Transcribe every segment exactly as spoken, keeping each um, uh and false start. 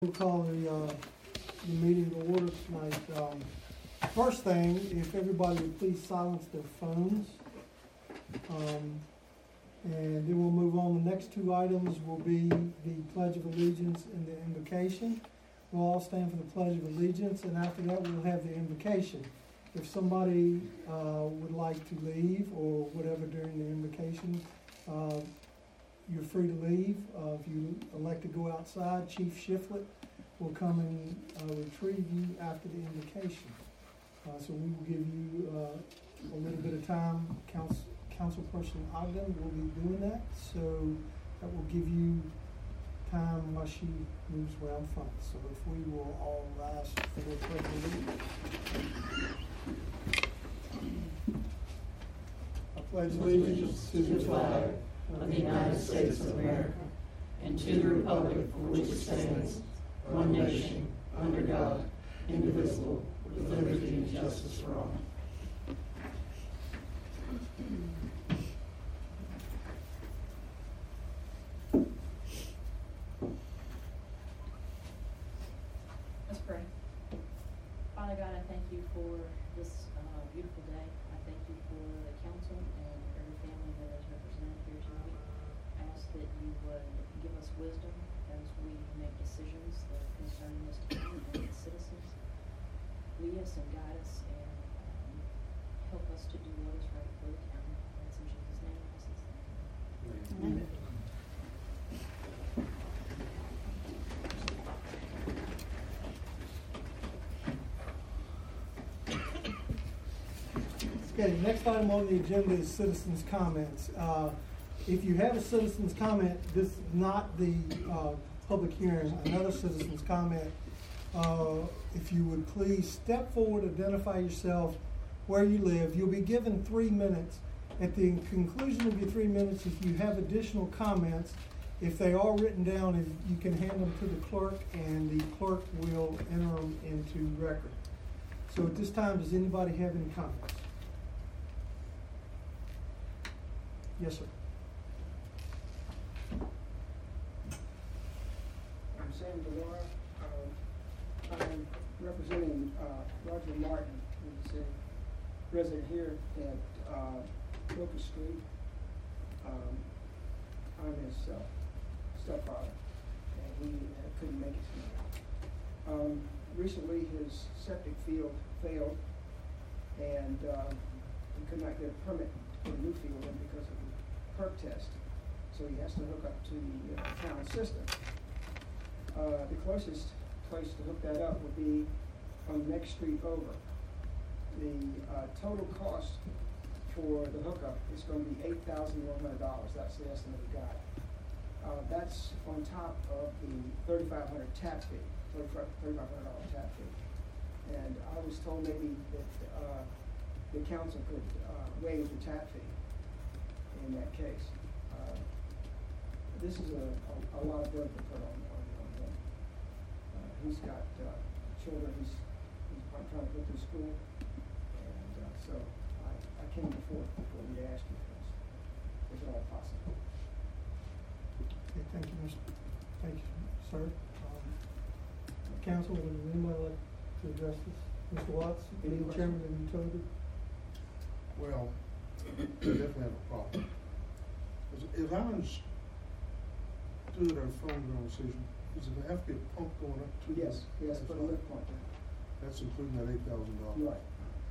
We'll call the, uh, the meeting to order tonight. Um, first thing, if everybody would please silence their phones. Um, and then we'll move on. The next two items will be the Pledge of Allegiance and the invocation. We'll all stand for the Pledge of Allegiance, and after that we'll have the invocation. If somebody uh, would like to leave or whatever during the invocation, uh, you're free to leave. Uh, if you elect to go outside, Chief Shiflett will come and uh, retrieve you after the invocation. Uh, so we will give you uh, a little bit of time. Council, Councilperson Ogden will be doing that. So that will give you time while she moves around front. So if we will all rise for the pledge of allegiance. I pledge allegiance to the flag of the United States of America, and to the republic for which it stands, one nation, under God, indivisible, with liberty and justice for all. Let's pray. Father God, I thank you for this uh, beautiful day. I thank you for the council and every family that is represented here tonight. I ask that you would give us wisdom as we make decisions that concern this town and its citizens. Lead us and guide us and um, help us to do what is right for the town. That's in Jesus' name. I ask this. Amen. Okay, next item on the agenda is citizens' comments. Uh, if you have a citizen's comment, this is not the uh, public hearing, another citizen's comment. Uh, if you would please step forward, identify yourself, where you live. You'll be given three minutes. At the conclusion of your three minutes, if you have additional comments, if they are written down, if you can hand them to the clerk, and the clerk will enter them into record. So at this time, does anybody have any comments? Yes, sir. I'm Sam Delora. Uh, I'm representing uh, Roger Martin, who's a resident here at uh, Locust Street. Um, I'm his uh, stepfather, and he uh, couldn't make it tonight. Um, recently, his septic field failed, and uh, he could not get a permit to put a new field in because of the perk test. So he has to hook up to the uh, town system. Uh, the closest place to hook that up would be on the next street over. The uh, total cost for the hookup is going to be eight thousand one hundred dollars. That's the estimate we got. Uh, that's on top of the thirty-five hundred dollars tap fee, thirty-five hundred dollars tap fee. And I was told maybe that uh, the council could uh, waive the tap fee in that case. Uh, this is a, a, a lot of burden to put on, on, on him. Uh, he's got uh, children he's, he's trying to go through school, and uh, so I, I came before, before we asked you this. Is it all possible? Okay, thank you, Mister Thank you, sir. Um, Council, would anybody like to address this? Mister Watts, Any being chairman of the utility. Well, we definitely have a problem. As, as I understood our phone conversation, is it have to be a pump going up to Yes, the, yes, put a lift point in. that's including that eight thousand dollars. Right.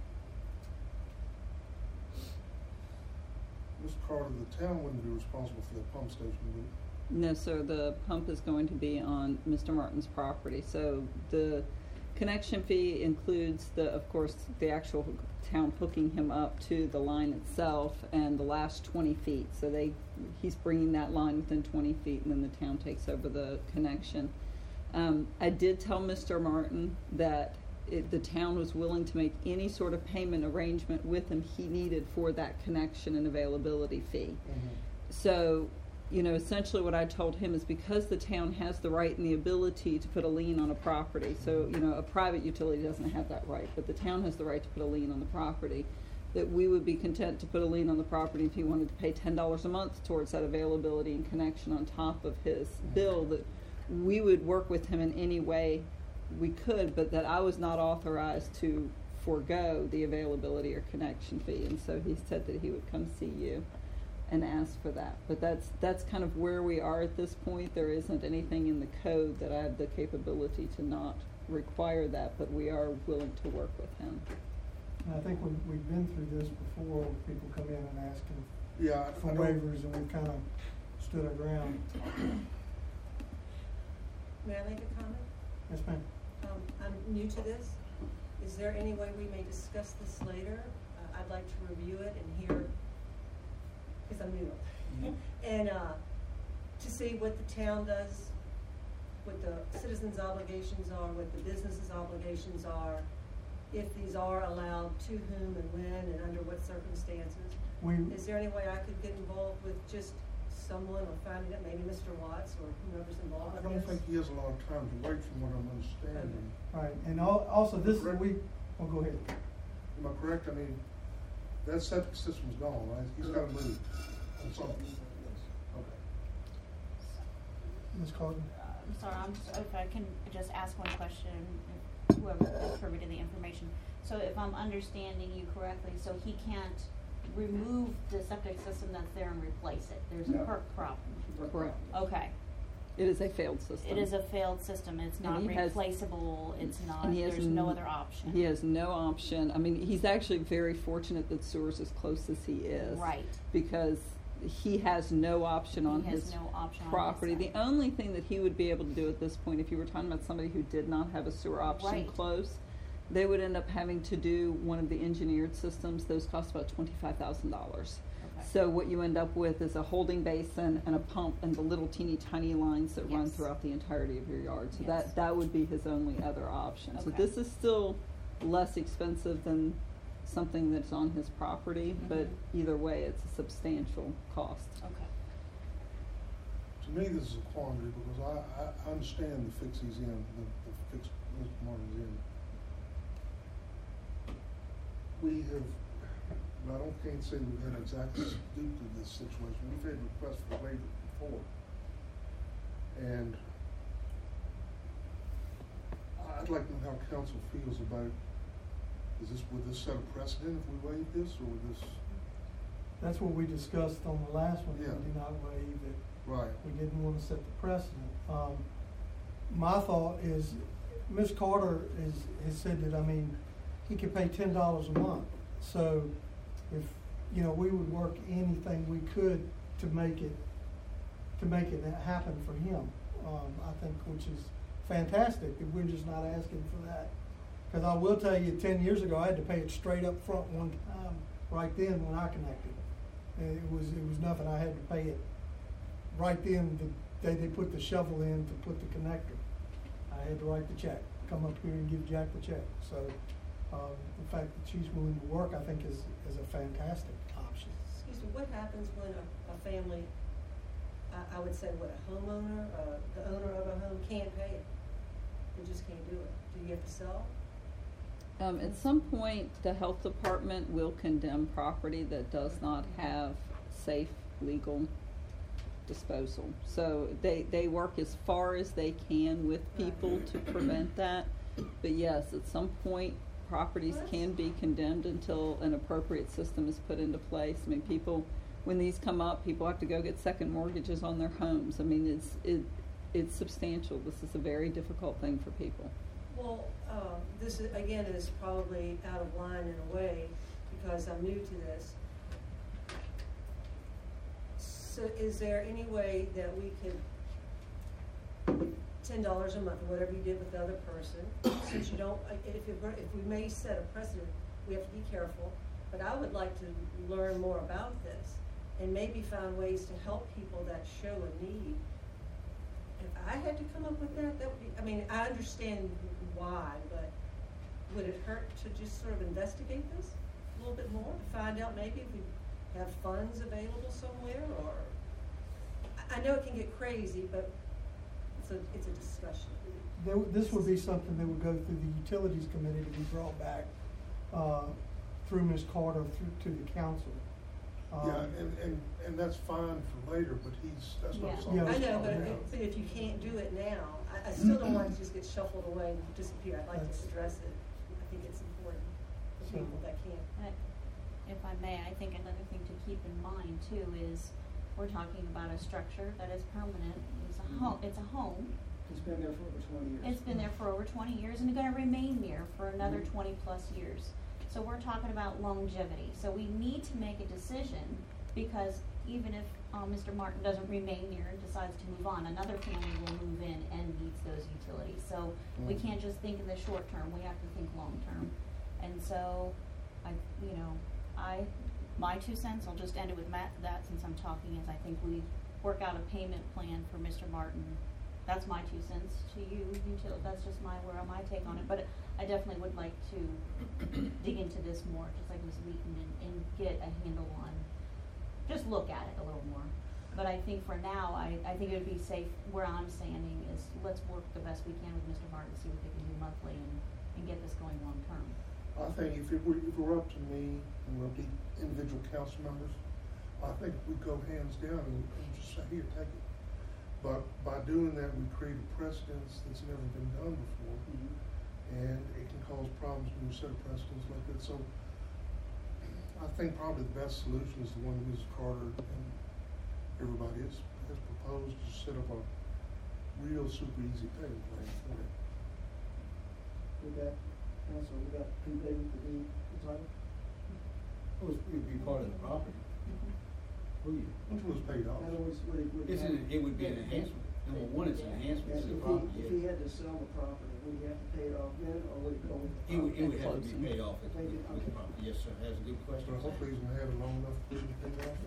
Mister Carter, the town wouldn't be responsible for that pump station, would it? No, sir, the pump is going to be on Mister Martin's property. So the connection fee includes the, of course, the actual town hooking him up to the line itself and the last twenty feet. So they, he's bringing that line within twenty feet, and then the town takes over the connection. Um, I did tell Mister Martin that it, the town was willing to make any sort of payment arrangement with him he needed for that connection and availability fee. Mm-hmm. So, you know, essentially what I told him is because the town has the right and the ability to put a lien on a property, so, you know, a private utility doesn't have that right, but the town has the right to put a lien on the property, that we would be content to put a lien on the property if he wanted to pay ten dollars a month towards that availability and connection on top of his bill that we would work with him in any way we could, but that I was not authorized to forego the availability or connection fee. And so he said that he would come see you and ask for that. But that's that's kind of where we are at this point. There isn't anything in the code that I have the capability to not require that, but we are willing to work with him. And I think we've, we've been through this before, where people come in and ask him Yeah, I- for I don't- waivers, and we've kind of stood our ground. May I make a comment? Yes, ma'am. Um, I'm new to this. Is there any way we may discuss this later? Uh, I'd like to review it and hear, because I'm new. Mhm. And, uh, to see what the town does, what the citizens' obligations are, what the businesses' obligations are, if these are allowed, to whom and when and under what circumstances. We, Is there any way I could get involved with just someone or finding out, maybe Mister Watts or whoever's involved I with don't this? think he has a lot of time to wait from what I'm understanding. right, and al- also this, is Correct. we, oh, go ahead. Am I correct? I mean, that septic system's gone, right? He's gotta move on something. Okay. Miz Carter? I'm sorry, I'm, s- if I can just ask one question, if whoever is privy to the information. So if I'm understanding you correctly, so he can't remove the septic system that's there and replace it? There's a No. perk problem? Correct. Okay. It is a failed system. It is a failed system, it's And not he has- replaceable, it's not, and he has there's no n- other option? He has no option. I mean, he's actually very fortunate that Sewer's as close as he is. Right. Because he has no option on He has his no option on his property. The side. only thing that he would be able to do at this point, if you were talking about somebody who did not have a sewer option Right. close, they would end up having to do one of the engineered systems. Those cost about twenty-five thousand dollars. Okay. So what you end up with is a holding basin and a pump and the little teeny tiny lines that run Yes. throughout the entirety of your yard. So Yes. that, that would be his only other option. So Okay. this is still less expensive than something that's on his property, but Mhm. either way, it's a substantial cost. Okay. To me, this is a quandary because I, I, I understand the fix he's in, the, the fix Mister Martin's in. We have, I don't, can't say we've had exactly due to this situation. We've had requests for waiver before. And I'd like to know how council feels about, is this, would this set a precedent if we waive this, or would this, That's what we discussed on the last one, we Yeah. did not waive it. right? We didn't want to set the precedent. Um, my thought is, Miz Carter is, has said that, I mean, he could pay ten dollars a month. So if, you know, we would work anything we could to make it, to make it happen for him, um, I think, which is fantastic, that we're just not asking for that. Cause I will tell you, ten years ago, I had to pay it straight up front one time, right then when I connected. And it was, it was nothing, I had to pay it right then, the day they put the shovel in to put the connector. I had to write the check, come up here and give Jack the check. So, um, the fact that she's willing to work, I think is, is a fantastic option. Excuse me, what happens when a, a family, I, I would say, what, a homeowner, uh, the owner of a home can't pay it? They just can't do it. Do you have to sell? Um, at some point, the health department will condemn property that does not have safe, legal disposal. So they, they work as far as they can with people to prevent that. But yes, at some point, properties can be condemned until an appropriate system is put into place. I mean, people, when these come up, people have to go get second mortgages on their homes. I mean, it's, it, it's substantial. This is a very difficult thing for people. Well, uh, this is, again, is probably out of line in a way, because I'm new to this. So is there any way that we could, ten dollars a month, or whatever you did with the other person, since you don't, if it, if we may set a precedent, we have to be careful, but I would like to learn more about this, and maybe find ways to help people that show a need. If I had to come up with that, that would be, I mean, I understand why, but would it hurt to just sort of investigate this a little bit more, to find out maybe if we have funds available somewhere, or, I, I know it can get crazy, but it's a, it's a discussion. There, this would be something that would go through the utilities committee to be brought back, uh, through Miz Carter through to the council. Um, Yeah, and, and, and that's fine for later, but he's, that's Yeah. not something. Yeah. I know, but Yeah. if, but if you can't do it now, I, I still don't want it to just get shuffled away and disappear. I'd like That's- to address it. I think it's important for So- people that can't. But if I may, I think another thing to keep in mind too is we're talking about a structure that is permanent. It's a home. It's a home. It's been there for over twenty years. It's been there for over twenty years and it's going to remain there for another Mhm. twenty plus years. So we're talking about longevity. So we need to make a decision because even if uh, Mister Martin doesn't remain there and decides to move on, another family will move in and needs those utilities. So we Mhm. can't just think in the short term. We have to think long term. And so, I, you know, I, my two cents, I'll just end it with Matt, that since I'm talking, is I think we work out a payment plan for Mister Martin. That's my two cents to you, util, that's just my, where my take on it, but I definitely would like to dig into this more, just like Miz Wheaton, and, and get a handle on, just look at it a little more. But I think for now, I, I think it would be safe, where I'm standing is, let's work the best we can with Mister Martin, see what they can do monthly and, and get this going long term. I think if it were, if it were up to me and we're up to individual council members, I think we'd go hands down and, and just say, here, take it. But by doing that, we create a precedence that's never been done before, Mhm. and it can cause problems when you set a precedence like that. So I think probably the best solution is the one that Miz Carter and everybody has, has proposed, to set up a real super easy payment plan for it. With that, council, we got prepaid to be entitled? It was, it'd be part of the property. Who you? Which was paid off. In other words, would it, would it It's have- an, it would be an enhancement. Number one, it's an enhancement And to the if he, property. if he had to sell the property, would he have to pay it off then, or would it go with the It would, it would At have to be closing. paid off at the, Thank you. with the property. Yes, sir. That's a good question. But hopefully he's gonna have it long enough to be paid off.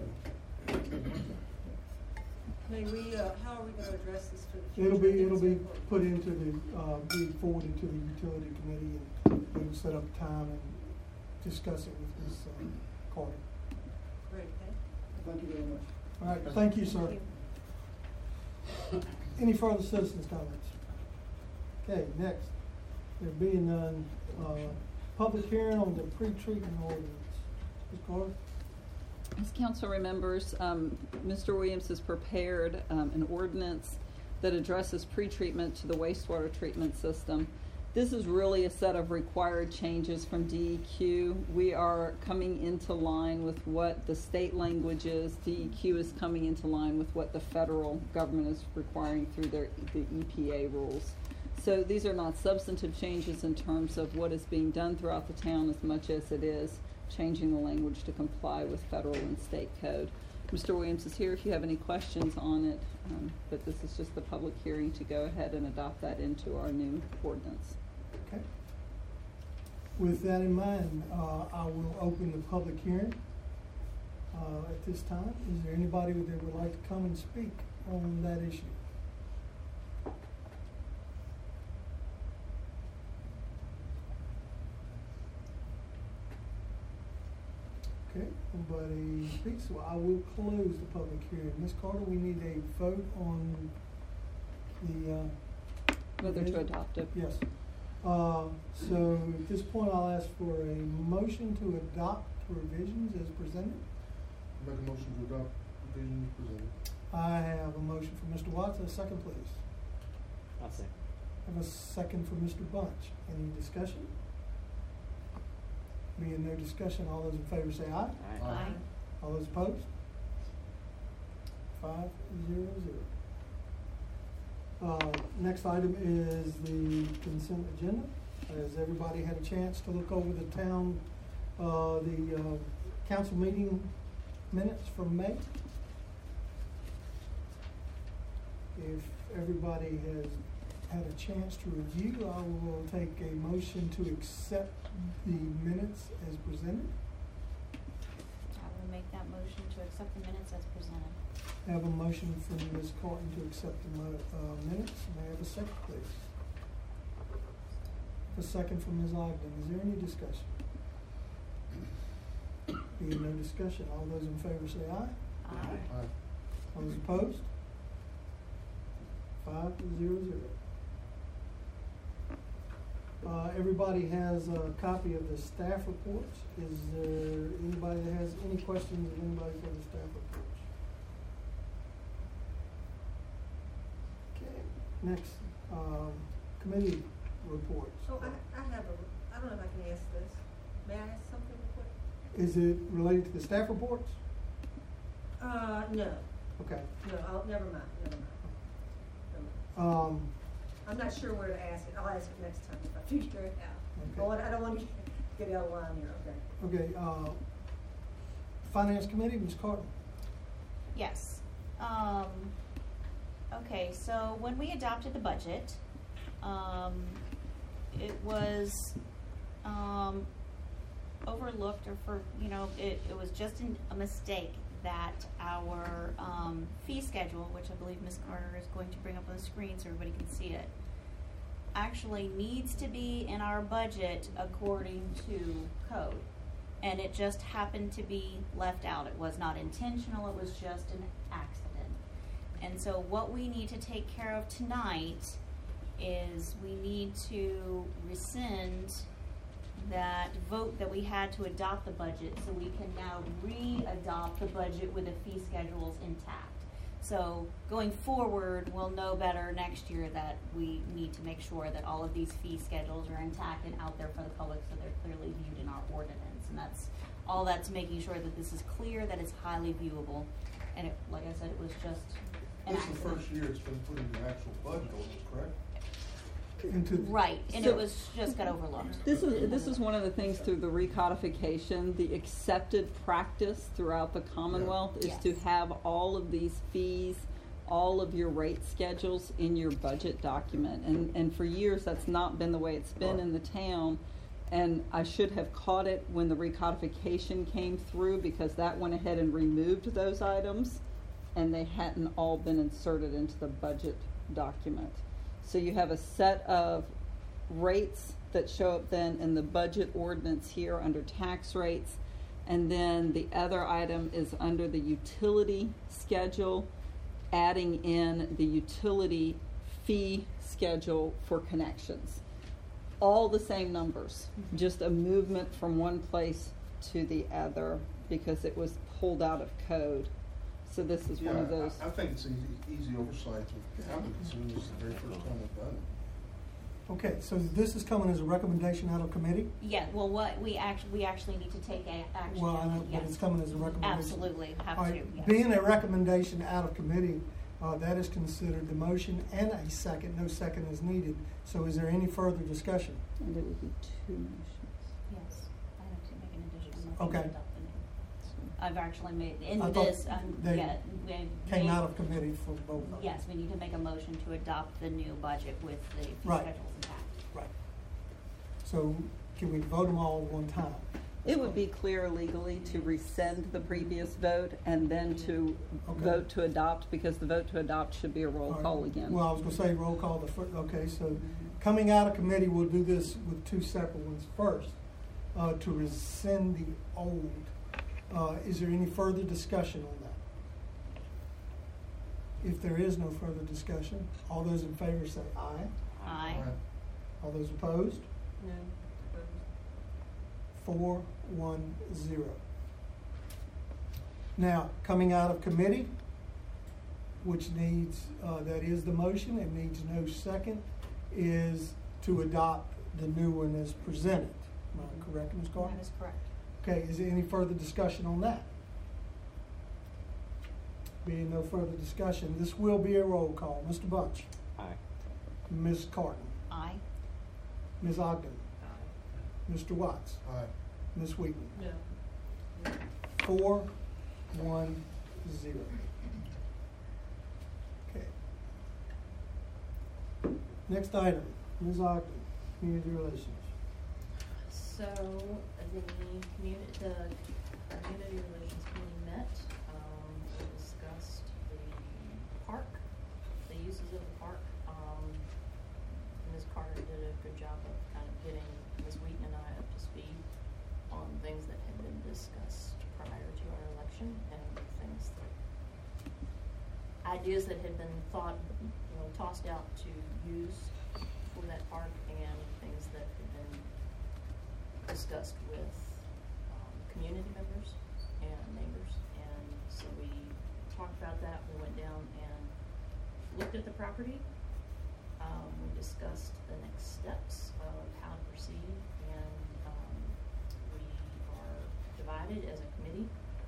May we, uh, how are we gonna address this for the future? It'll be, I think it'll it's be important. put into the, uh, be forwarded to the utility committee, and we will set up time and discuss it with Miz uh, Carter. Great, okay. Thank you very much. All right, thank you, sir. Thank you. Any further citizens' comments? Okay, next, there being none, uh, public hearing on the pre-treatment ordinance. Miz Carter? As council remembers, um, Mister Williams has prepared um, an ordinance that addresses pretreatment to the wastewater treatment system. This is really a set of required changes from D E Q. We are coming into line with what the state language is. D E Q is coming into line with what the federal government is requiring through their the E P A rules. So these are not substantive changes in terms of what is being done throughout the town as much as it is changing the language to comply with federal and state code. Mister Williams is here if you have any questions on it, um, but this is just the public hearing to go ahead and adopt that into our new ordinance. Okay. With that in mind, uh, I will open the public hearing, uh, at this time. Is there anybody that would like to come and speak on that issue? Okay, nobody speaks, so I will close the public hearing. Miz Carter, we need a vote on the, uh, Whether to revision? adopt it. Yes. Uh, so at this point, I'll ask for a motion to adopt revisions as presented. Make a motion to adopt revisions presented. I have a motion for Mister Watts, a second please. I'll say. I have a second for Mister Bunch. Any discussion? Being no discussion, all those in favor say aye. Aye. Aye. All those opposed? Five, zero, zero. Uh, next item is the consent agenda. Has everybody had a chance to look over the town, uh, the, uh, council meeting minutes from May? If everybody has had a chance to review, I will take a motion to accept the minutes as presented. I will make that motion to accept the minutes as presented. I have a motion from Miz Carton to accept the mo- uh, minutes. May I have a second, please? A second from Miz Ogden. Is there any discussion? Being no discussion, all those in favor say aye. Aye. Aye. All those opposed? Five, zero, zero. Uh, everybody has a copy of the staff reports. Is there anybody that has any questions of anybody for the staff reports? Okay, next, um, committee reports. So I, I have a, I don't know if I can ask this. May I ask something real quick? Is it related to the staff reports? Uh, no, Okay. no, I'll, never mind, never mind. Never mind. Um, I'm not sure where to ask it. I'll ask it next time if I figure it out. Okay. I want- I don't want to get out of line here, okay? okay, uh, finance committee, Miz Carter. Yes. Um, okay, so when we adopted the budget, um, it was, um, overlooked or for, you know, it, it was just an, a mistake that our, um, fee schedule, which I believe Miz Carter is going to bring up on the screen so everybody can see it, actually needs to be in our budget according to code. And it just happened to be left out. It was not intentional, it was just an accident. And so what we need to take care of tonight is we need to rescind that vote that we had to adopt the budget, so we can now re-adopt the budget with the fee schedules intact. So going forward, we'll know better next year that we need to make sure that all of these fee schedules are intact and out there for the public, so they're clearly viewed in our ordinance. And that's, all that's making sure that this is clear, that it's highly viewable. And it, like I said, it was just an This is the accident. first year it's been put in the actual budget ordinance, correct? Into Right, and So- it was, just got overlooked. This is, this is one of the things through the recodification, the accepted practice throughout the Commonwealth is to Yes. have all of these fees, all of your rate schedules in your budget document. And, and for years, that's not been the way it's been in the town. And I should have caught it when the recodification came through, because that went ahead and removed those items, and they hadn't all been inserted into the budget document. So you have a set of rates that show up then in the budget ordinance here under tax rates. And then the other item is under the utility schedule, adding in the utility fee schedule for connections. All the same numbers, just a movement from one place to the other because it was pulled out of code. So this is one of Yeah, I- those. I think it's easy, easy oversight to have it, considering this is the very first time we've done it. Okay, so this is coming as a recommendation out of committee? Yeah, well, what, we actually, we actually need to take a action. Well, I know, but Yes. it's coming as a recommendation. Absolutely, have All to, right, yes. being a recommendation out of committee, uh, that is considered the motion and a second, no second is needed. So is there any further discussion? And it would be two motions. Yes, I have to make an additional motion Okay. to adopt the new. I've actually made, in I thought this, um, they yeah, we Came made- out of committee for both of them? Yes, we need to make a motion to adopt the new budget with the fee Right. schedules intact. Right. So can we vote them all at one time? It would be clear legally to rescind the previous vote and then to Okay. vote to adopt, because the vote to adopt should be a roll All right. call again. Well, I was gonna say roll call the fir- okay, so coming out of committee, we'll do this with two separate ones first. Uh, to rescind the old, uh, is there any further discussion on that? If there is no further discussion, all those in favor say aye. Aye. All those opposed? No. Four, one, zero. Now, coming out of committee, which needs, uh, that is the motion, it needs no second, is to adopt the new one as presented. Am I correct, Miz Carter? That is correct. Okay, is there any further discussion on that? Being no further discussion, this will be a roll call. Mister Bunch? Aye. Miz Carton? Aye. Miz Ogden? Mister Watts? Aye. Miz Wheaton? No. Four, one, zero. Okay. Next item, Miz Ogden, Community Relations. So, the community, the community relations committee met, um, we discussed the park, the uses of the park. Um, Miz Carter did a good job of kind of getting Miz Wheaton and I up to speed on things that had been discussed prior to our election, and things that, ideas that had been thought, you know, tossed out to use for that park, and things that discussed with um, community members and neighbors. And so we talked about that. We went down and looked at the property. Um, we discussed the next steps of how to proceed, and um, we are divided as a committee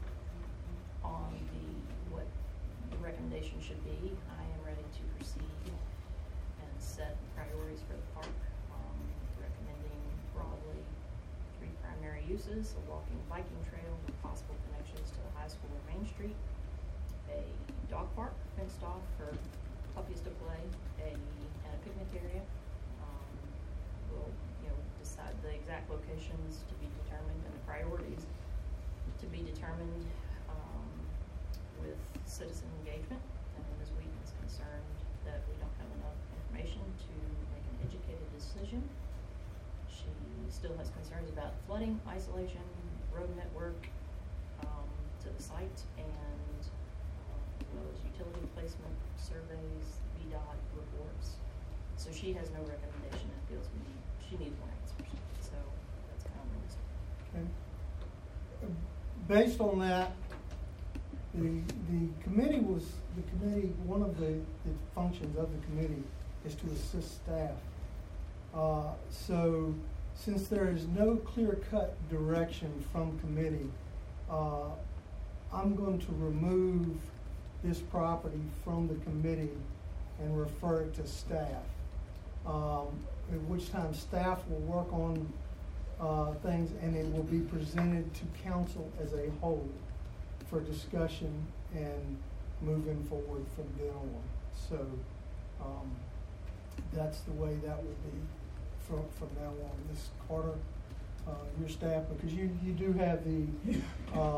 on the what the recommendation should be. I am ready to proceed and set priorities for the park, um, recommending broadly three primary uses: a walking biking trail with possible connections to the high school or Main Street, a dog park fenced off for puppies to play, a and a picnic area. Um, we'll you know decide the exact locations to be determined and the priorities to be determined um, with citizen engagement. And Miz Wheaton is concerned that we don't have enough information to make an educated decision. She still has concerns about flooding, isolation, road network um, to the site, and um, as well as utility placement, surveys, V DOT reports. So she has no recommendation and feels we need, she needs more answers. So that's kind of my list. Okay. Based on that, the, the committee was, the committee, one of the, the functions of the committee is to assist staff. Uh, so since there is no clear-cut direction from committee, uh, I'm going to remove this property from the committee and refer it to staff. Um, at which time staff will work on uh, things, and it will be presented to council as a whole for discussion and moving forward from then on. So um, that's the way that will be from, from now on. Miz Carter, uh, your staff, because you, you do have the uh,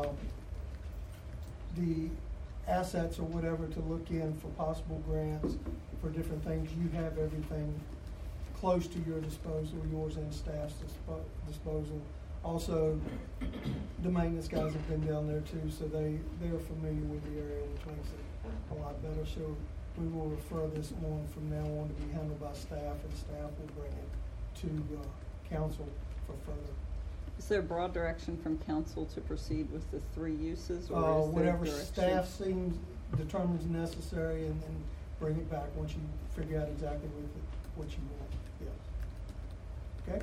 the assets or whatever to look in for possible grants for different things. You have everything close to your disposal, yours and staff's dispo disposal. Also, the maintenance guys have been down there too, so they, they're familiar with the area, which makes it a lot better. So we will refer this on from now on to be handled by staff, and staff will bring it to uh, council for further. Is there broad direction from council to proceed with the three uses, or Uh, is there whatever direction? staff seems, determines necessary, and then bring it back once you figure out exactly what, the, what you want, yes. Okay?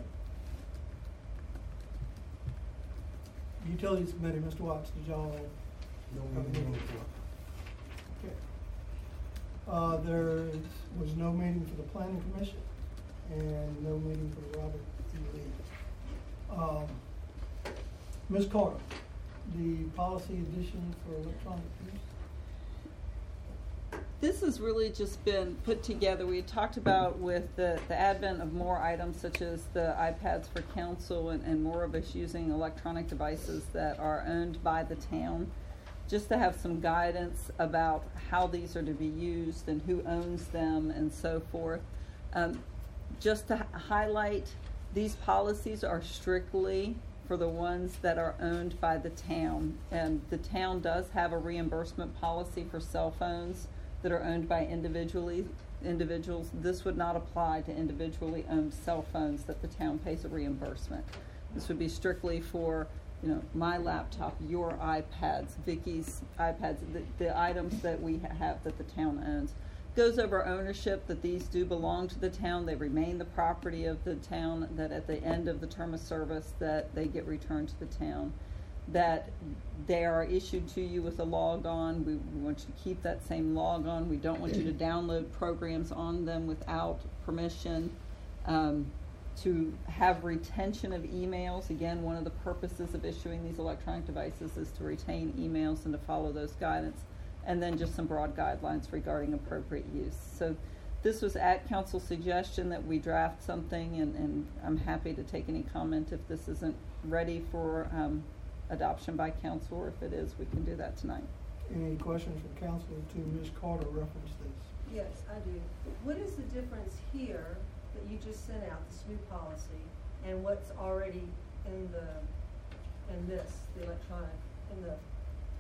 Utilities Committee, Mister Watts, did y'all have? No, have no, any- no. Okay. Uh, there was no meeting for the Planning Commission, and no meeting for the Robert E. Lee. Um, Miz Carter, the policy edition for electronic use? This has really just been put together. We had talked about with the, the advent of more items such as the iPads for council, and, and more of us using electronic devices that are owned by the town, just to have some guidance about how these are to be used and who owns them and so forth. Um, just to highlight, these policies are strictly for the ones that are owned by the town, and the town does have a reimbursement policy for cell phones that are owned by individually individuals. This would not apply to individually owned cell phones that the town pays a reimbursement. This would be strictly for, you know, my laptop, your iPads, Vicky's iPads, the, the items that we ha have that the town owns. Goes over ownership, that these do belong to the town. They remain the property of the town, that at the end of the term of service that they get returned to the town. That they are issued to you with a log on. We want you to keep that same log on. We don't want you to download programs on them without permission. Um, to have retention of emails. Again, one of the purposes of issuing these electronic devices is to retain emails and to follow those guidance. And then just some broad guidelines regarding appropriate use. So this was at council's suggestion that we draft something, and, and I'm happy to take any comment if this isn't ready for um, adoption by council, or if it is, we can do that tonight. Any questions from council to Miz Carter reference this? Yes, I do. What is the difference here that you just sent out, this new policy, and what's already in the, in this, the electronic, in the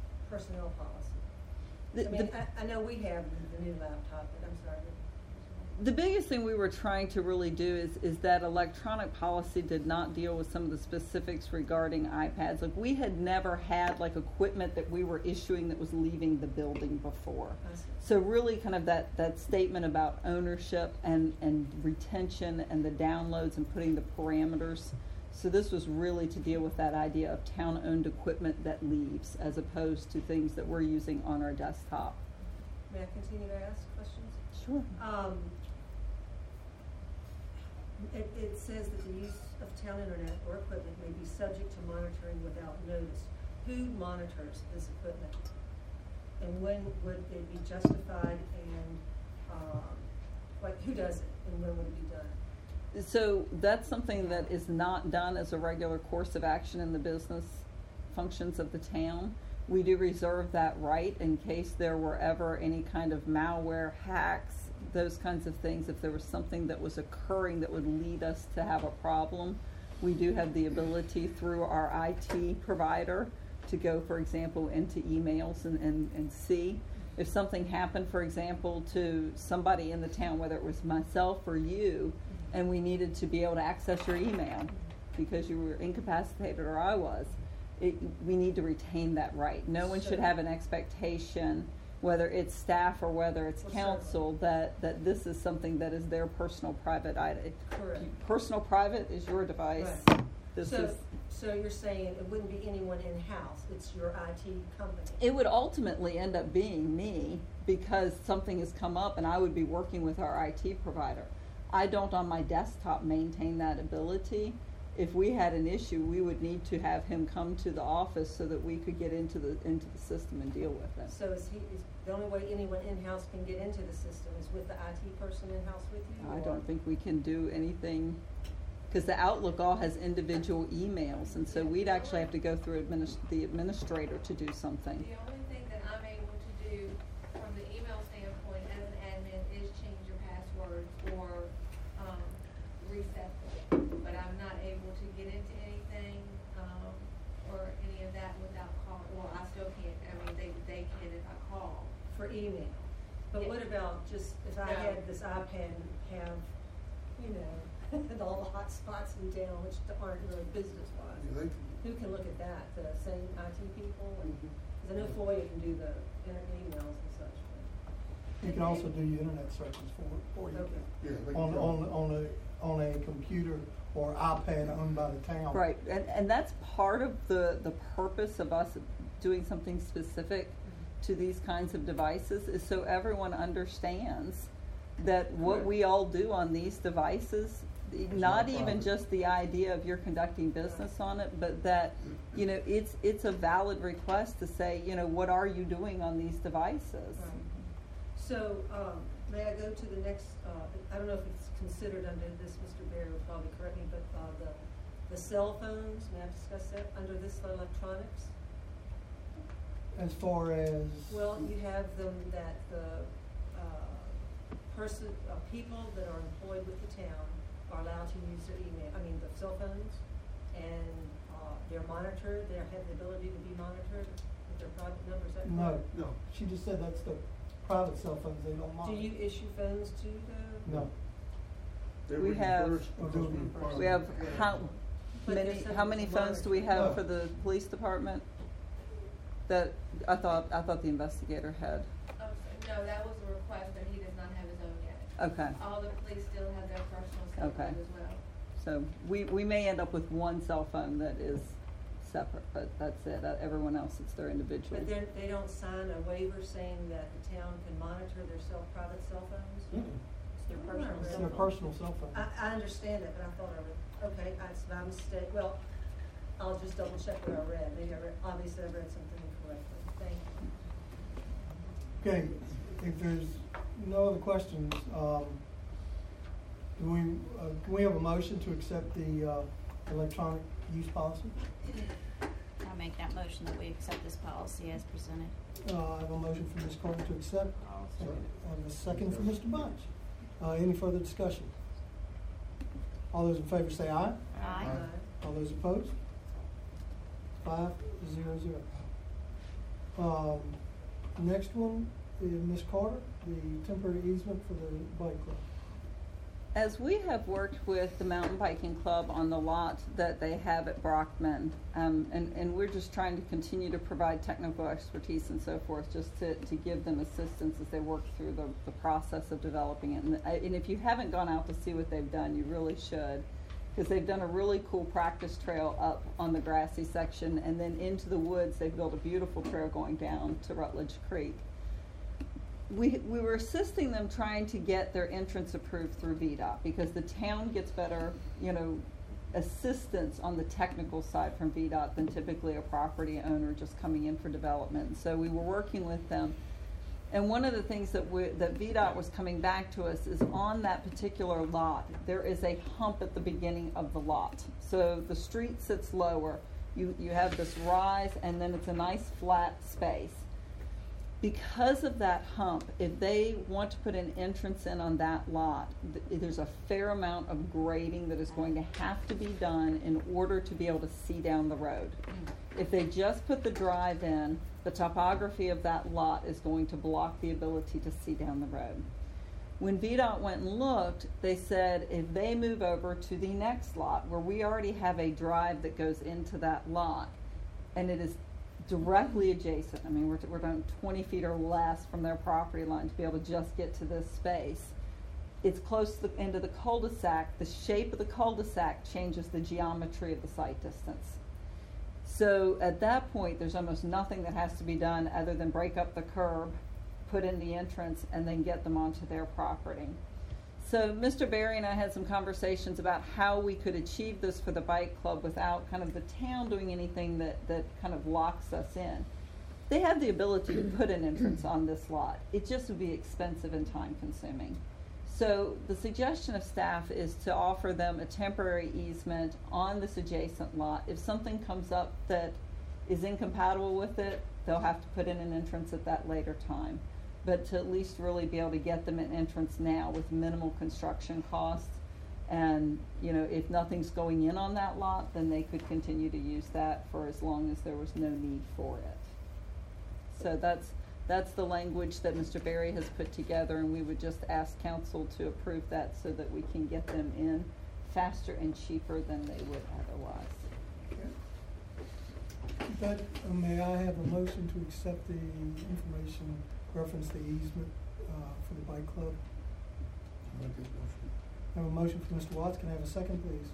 personnel policy? The, I mean, the, I, I know we have the, the new laptop, but I'm sorry. The biggest thing we were trying to really do is, is that electronic policy did not deal with some of the specifics regarding iPads. Like, we had never had like equipment that we were issuing that was leaving the building before. I see. So really kind of that, that statement about ownership and, and retention and the downloads and putting the parameters. So this was really to deal with that idea of town-owned equipment that leaves as opposed to things that we're using on our desktop. May I continue to ask questions? Sure. Um, it, it says that the use of town internet or equipment may be subject to monitoring without notice. Who monitors this equipment? And when would it be justified and, um, like, who does it and when would it be done? So that's something that is not done as a regular course of action in the business functions of the town. We do reserve that right in case there were ever any kind of malware, hacks, those kinds of things. If there was something that was occurring that would lead us to have a problem, we do have the ability through our I T provider to go, for example, into emails and, and, and see. If something happened, for example, to somebody in the town, whether it was myself or you, and we needed to be able to access your email because you were incapacitated or I was, it, we need to retain that right. No one should have an expectation, whether it's staff or whether it's Well, council, that, that this is something that is their personal private item. Correct. Personal private is your device. Right. This So, is, so you're saying it wouldn't be anyone in-house, it's your I T company? it would ultimately end up being me because something has come up and I would be working with our I T provider. I don't on my desktop maintain that ability. If we had an issue, we would need to have him come to the office so that we could get into the into the system and deal with it. So is he, is the only way anyone in-house can get into the system is with the I T person in-house with you? I or- don't think we can do anything, because the Outlook all has individual emails, and so we'd actually have to go through adminis- the administrator to do something. The only thing that I'm able to do from the email standpoint as an admin is change your password or, um, reset them. But I'm not able to get into anything, um, or any of that without call, well, I still can't, I mean, they, they can if I call. For email? But Yeah. what about just, if I No. had this iPad and have, you know, all the hot spots in town, which aren't really business-wise? Yeah, they can, Who can look at that? The same I T people? And, Mhm. cause I know FOIA can do the internet emails and such, but. You can also do your internet searches for, for you. Okay. yeah, they can. On, tell. on, on a, on a computer or iPad owned by the town. Right, and, and that's part of the, the purpose of us doing something specific to these kinds of devices, is so everyone understands that what we all do on these devices, not even private. just the idea of you're conducting business on it, but that, you know, it's, it's a valid request to say, you know, what are you doing on these devices? Right. So, um, may I go to the next, uh, I don't know if it's considered under this, Mister Bear will probably correct me, but, uh, the, the cell phones, may I discuss that under this electronics? As far as. Well, you have them that the, uh, person, uh, people that are employed with the town are allowed to use their email, I mean, the cell phones, and, uh, they're monitored, they have the ability to be monitored with their private numbers, is that No, correct? No, she just said that's the private cell phones, they don't Do monitor. you issue phones to the? No. they We were have- reimbursed because we required We have them to how But many, they're how many subject to phones do we monitoring. have No. for the police department? That, I thought, I thought the investigator had, Oh, so, no, that was a request, but he does not have his own yet. okay. All the police still have their personal cell Okay. phones as well. So we, we may end up with one cell phone that is separate, but that's it. Uh, Everyone else, it's their individual. But they're, they don't sign a waiver saying that the town can monitor their cell, private cell phones? Mm-mm. It's their personal It's cell their phone. personal cell phone. I, I understand it, but I thought I read, okay, that's my mistake, well, I'll just double check what I read, maybe I read, obviously I read something incorrectly, thank you. Okay, if there's no other questions, um, do we, uh, can we have a motion to accept the, uh, electronic use policy? I'll make that motion that we accept this policy as presented. Uh, I have a motion from Miz Carter to accept. I'll I second have a second from Mister Bunch. Uh, any further discussion? All those in favor say aye. Aye. All those opposed? Five, zero, zero. Um, next one is Miz Carter, the temporary easement for the bike club. As we have worked with the Mountain Biking Club on the lot that they have at Brockman, um, and, and we're just trying to continue to provide technical expertise and so forth, just to, to give them assistance as they work through the, the process of developing it. And, I, and if you haven't gone out to see what they've done, you really should, because they've done a really cool practice trail up on the grassy section, and then into the woods they've built a beautiful trail going down to Rutledge Creek. We, we were assisting them trying to get their entrance approved through V DOT, because the town gets better, you know, assistance on the technical side from V DOT than typically a property owner just coming in for development. So we were working with them, and one of the things that we, that V DOT was coming back to us is on that particular lot, there is a hump at the beginning of the lot. So the street sits lower, you, you have this rise, and then it's a nice flat space. Because of that hump, if they want to put an entrance in on that lot, th- there's a fair amount of grading that is going to have to be done in order to be able to see down the road. If they just put the drive in, the topography of that lot is going to block the ability to see down the road. When V DOT went and looked, they said if they move over to the next lot, where we already have a drive that goes into that lot, and it is directly adjacent. I mean, we're, we're down twenty feet or less from their property line to be able to just get to this space. It's close to the end of the cul-de-sac. The shape of the cul-de-sac changes the geometry of the sight distance. So at that point, there's almost nothing that has to be done other than break up the curb, put in the entrance, and then get them onto their property. So Mister Berry and I had some conversations about how we could achieve this for the bike club without kind of the town doing anything that, that kind of locks us in. They have the ability to put an entrance on this lot. It just would be expensive and time consuming. So the suggestion of staff is to offer them a temporary easement on this adjacent lot. If something comes up that is incompatible with it, they'll have to put in an entrance at that later time. But to at least really be able to get them an entrance now with minimal construction costs. And, you know, if nothing's going in on that lot, then they could continue to use that for as long as there was no need for it. So that's, that's the language that Mister Berry has put together, and we would just ask council to approve that so that we can get them in faster and cheaper than they would otherwise. But uh, may I have a motion to accept the information, reference the easement uh, for the bike club? Make this motion. I have a motion from Mister Watts. Can I have a second, please?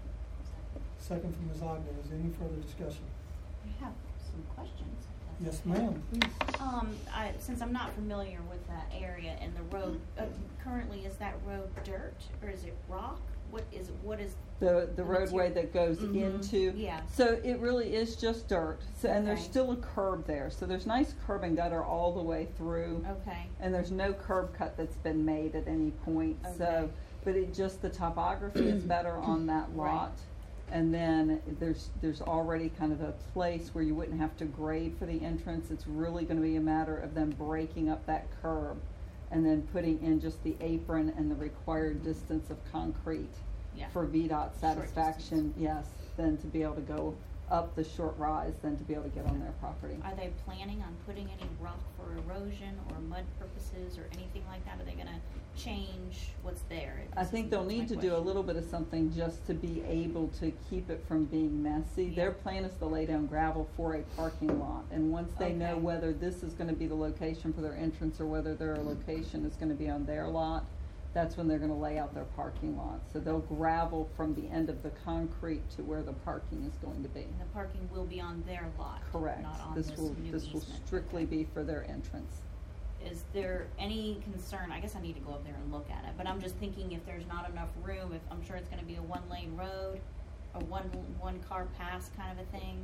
Second from Miz Ogden. Is there any further discussion? I have some questions. if that's Yes, okay. ma'am, please. Um, I, since I'm not familiar with that area and the road, uh, currently is that road dirt or is it rock? What is, what is? The, the The roadway material. that goes Mhm. into. Yeah. So it really is just dirt. So, and there's Okay. still a curb there. So there's nice curb and gutter all the way through. Okay. And there's no curb cut that's been made at any point. So, Okay. but it just, the topography is better on that Right. lot. And then there's, there's already kind of a place where you wouldn't have to grade for the entrance. It's really gonna be a matter of them breaking up that curb and then putting in just the apron and the required distance of concrete Yeah. for V DOT Short satisfaction, yes, than to be able to go up the short rise, than to be able to get on their property. Are they planning on putting any rock for erosion or mud purposes or anything like that? Are they gonna change what's there? I This think is- they'll that's need my to do a question. little bit of something just to be able to keep it from being messy. Yeah. Their plan is to lay down gravel for a parking lot, and once they know Okay. whether this is gonna be the location for their entrance or whether their location is gonna be on their lot, that's when they're gonna lay out their parking lot. So they'll gravel from the end of the concrete to where the parking is going to be. And the parking will be on their lot, Correct. not on This this will, new this will easement. strictly Okay. be for their entrance. Is there any concern, I guess I need to go up there and look at it, but I'm just thinking if there's not enough room, if, I'm sure it's gonna be a one-lane road, a one, one-car pass kind of a thing.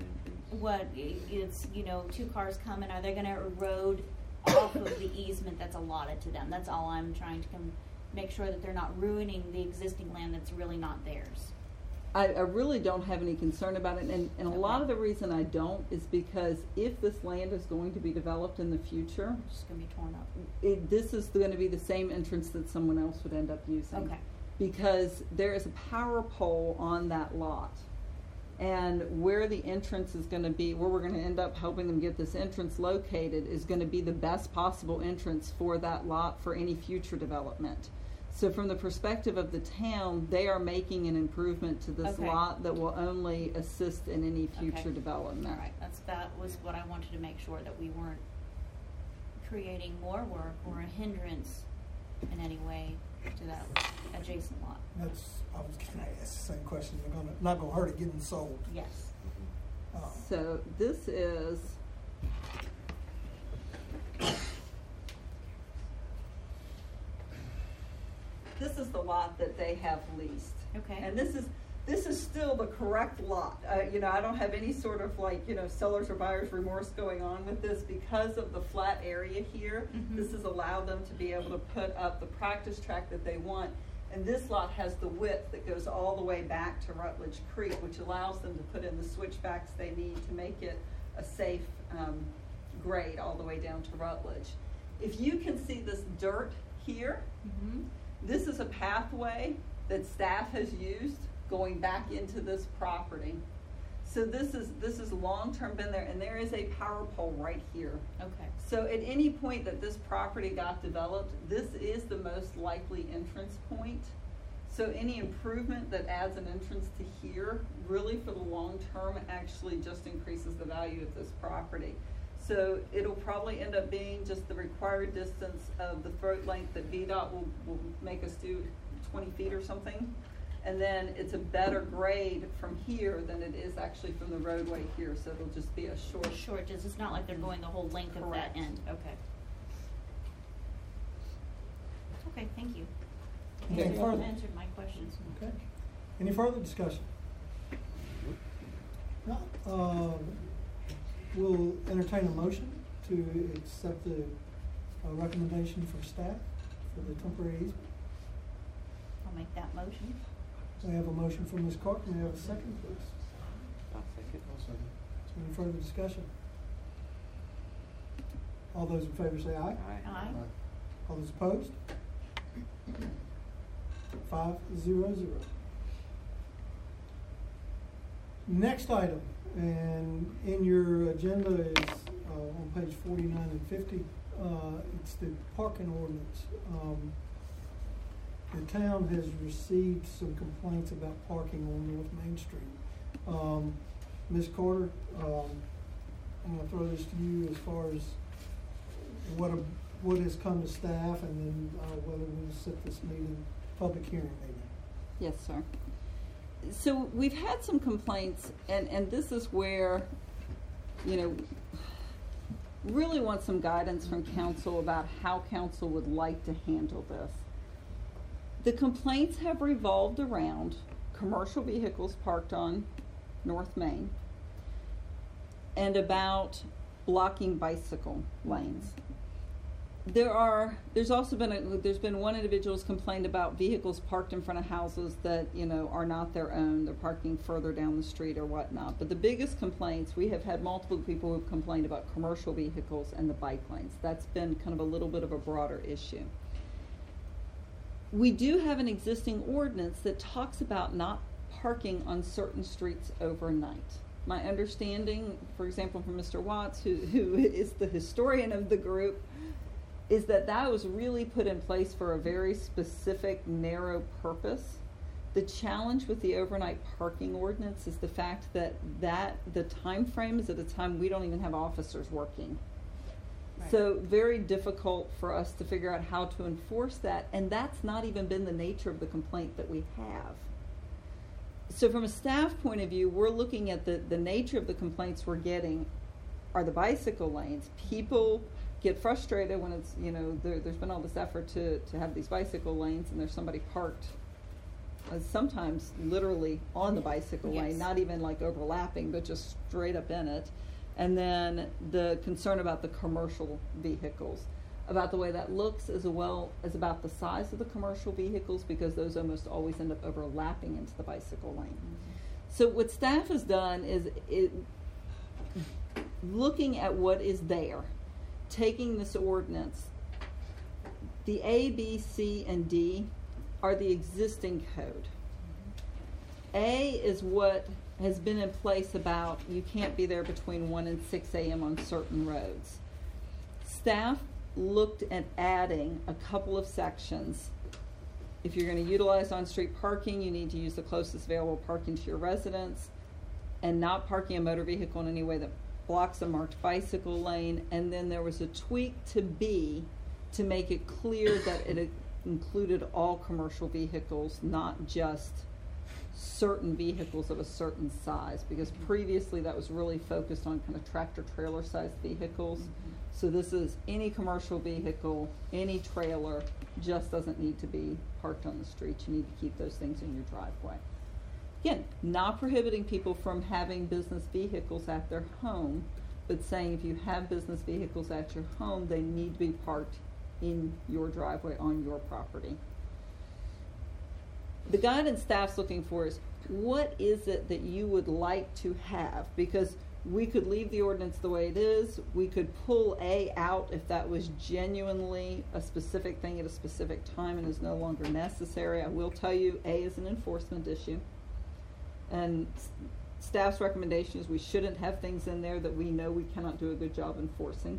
What, i- it's, you know, two cars coming, are they gonna erode off of the easement that's allotted to them? That's all I'm trying to com- make sure that they're not ruining the existing land that's really not theirs. I, I really don't have any concern about it, and, and a lot Okay. of the reason I don't is because if this land is going to be developed in the future, It's just gonna be torn up. it, this is going to be the same entrance that someone else would end up using. Okay. Because there is a power pole on that lot. And where the entrance is going to be, where we're going to end up helping them get this entrance located, is going to be the best possible entrance for that lot for any future development. So from the perspective of the town, they are making an improvement to this Okay. lot that will only assist in any future Okay. development. All right, that's, that was what I wanted to make sure, that we weren't creating more work or a hindrance in any way to that adjacent lot. That's, I was gonna ask the same question, they're gonna, not gonna hurt it getting sold. Yes. Um, So this is, this is the lot that they have leased. Okay. And this is, this is still the correct lot. Uh, you know, I don't have any sort of like, you know, seller's or buyer's remorse going on with this because of the flat area here. Mhm. This has allowed them to be able to put up the practice track that they want. And this lot has the width that goes all the way back to Rutledge Creek, which allows them to put in the switchbacks they need to make it a safe um, grade all the way down to Rutledge. If you can see this dirt here, Mm-hmm. this is a pathway that staff has used going back into this property. So this is, this is long-term been there, and there is a power pole right here. Okay. So at any point that this property got developed, this is the most likely entrance point. So any improvement that adds an entrance to here, really for the long term, actually just increases the value of this property. So it'll probably end up being just the required distance of the throat length that V DOT will, will make us do twenty feet or something. And then it's a better grade from here than it is actually from the roadway here, so it'll just be a short. Short, just, it's not like they're going the whole length of that Correct. end, okay. Okay, thank you. Any You further? answered my questions. Okay. Any further discussion? No, um, we'll entertain a motion to accept the uh, recommendation from staff for the temporary easement. I'll make that motion. We have a motion from Miz Carter, may I have a second, please? I'll second. I'll second. Any further discussion? All those in favor say aye. Aye. All those opposed? Five, zero, zero. Next item, and in your agenda is, uh, on page forty-nine and fifty, uh, it's the parking ordinance. Um, the town has received some complaints about parking on North Main Street. Um, Miz Carter, um, I'm gonna throw this to you as far as what, a- what has come to staff, and then, uh, whether we'll set this meeting, public hearing meeting. Yes, sir. So we've had some complaints, and, and this is where, you know, really want some guidance from council about how council would like to handle this. The complaints have revolved around commercial vehicles parked on North Main and about blocking bicycle lanes. There are, there's also been, a, there's been one individual who's complained about vehicles parked in front of houses that, you know, are not their own. They're parking further down the street or whatnot. But the biggest complaints, we have had multiple people who've complained about commercial vehicles and the bike lanes. That's been kind of a little bit of a broader issue. We do have an existing ordinance that talks about not parking on certain streets overnight. My understanding, for example, from Mister Watts, who, who is the historian of the group, is that that was really put in place for a very specific, narrow purpose. The challenge with the overnight parking ordinance is the fact that, that the time frame is at a time we don't even have officers working. Right. So very difficult for us to figure out how to enforce that, and that's not even been the nature of the complaint that we have. So from a staff point of view, we're looking at the, the nature of the complaints we're getting are the bicycle lanes. People get frustrated when it's, you know, there, there's been all this effort to, to have these bicycle lanes and there's somebody parked uh, sometimes literally on the bicycle Yes. lane, not even like overlapping, but just straight up in it. And then the concern about the commercial vehicles, about the way that looks, as well as about the size of the commercial vehicles, because those almost always end up overlapping into the bicycle lane. Mm-hmm. So what staff has done is it, looking at what is there, taking this ordinance, the A, B, C, and D are the existing code. A is what has been in place about you can't be there between one and six a.m. on certain roads. Staff looked at adding a couple of sections if you're gonna utilize on-street parking, you need to use the closest available parking to your residence, and not parking a motor vehicle in any way that blocks a marked bicycle lane. And then there was a tweak to B to make it clear that it included all commercial vehicles, not just certain vehicles of a certain size, because previously that was really focused on kind of tractor trailer sized vehicles. So this is any commercial vehicle, any trailer, just doesn't need to be parked on the street. You need to keep those things in your driveway. Again, not prohibiting people from having business vehicles at their home, but saying if you have business vehicles at your home, they need to be parked in your driveway on your property. The guidance staff's looking for is, what is it that you would like to have? Because we could leave the ordinance the way it is. We could pull A out if that was genuinely a specific thing at a specific time and is no longer necessary. I will tell you, A is an enforcement issue. And s- staff's recommendation is we shouldn't have things in there that we know we cannot do a good job enforcing.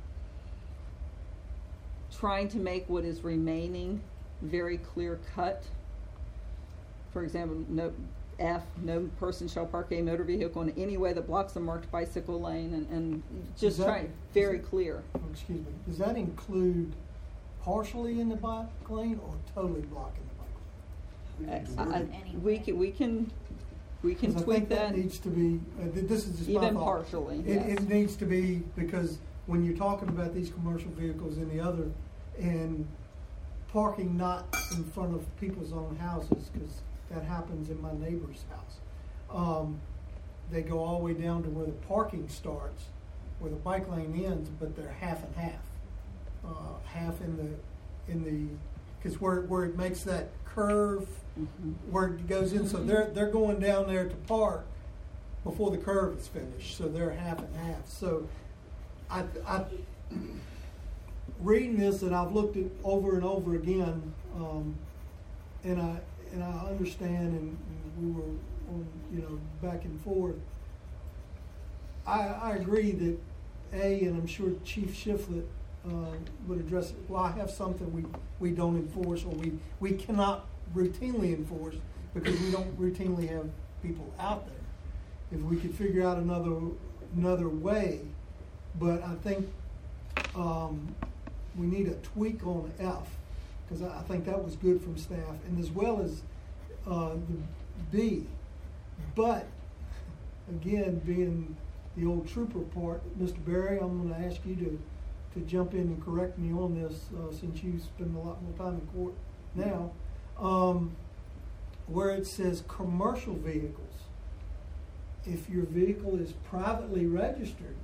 Trying to make what is remaining very clear cut. For example, no F, no person shall park a motor vehicle in any way that blocks a marked bicycle lane, and, and just Is that- trying, very is that- clear. Oh, excuse me, does that include partially in the bike lane or totally blocking the bike lane? We need to I- word I- it. Anyway. we can, we can, we can 'Cause I tweak think that that. needs to be, uh, th- this is just my Even thought. partially, It, yes. it needs to be, because when you're talking about these commercial vehicles and the other, and parking not in front of people's own houses, because that happens in my neighbor's house. Um, they go all the way down to where the parking starts, where the bike lane ends, but they're half and half. Uh, half in the, in the, because where, where it makes that curve, Mhm. where it goes in, so they're, they're going down there to park before the curve is finished, so they're half and half. So I, I, reading this, and I've looked it over and over again, um, and I, and I understand, and, and we were on, you know, back and forth. I, I agree that A, and I'm sure Chief Shiflett, uh, would address it. Well, I have something we, we don't enforce, or we, we cannot routinely enforce because we don't routinely have people out there. If we could figure out another, another way, but I think, um, we need a tweak on F, because I, I think that was good from staff, and as well as, uh, the B. But, again, being the old trooper part, Mister Berry, I'm gonna ask you to, to jump in and correct me on this, uh, since you spend a lot more time in court now. Um, where it says commercial vehicles, if your vehicle is privately registered,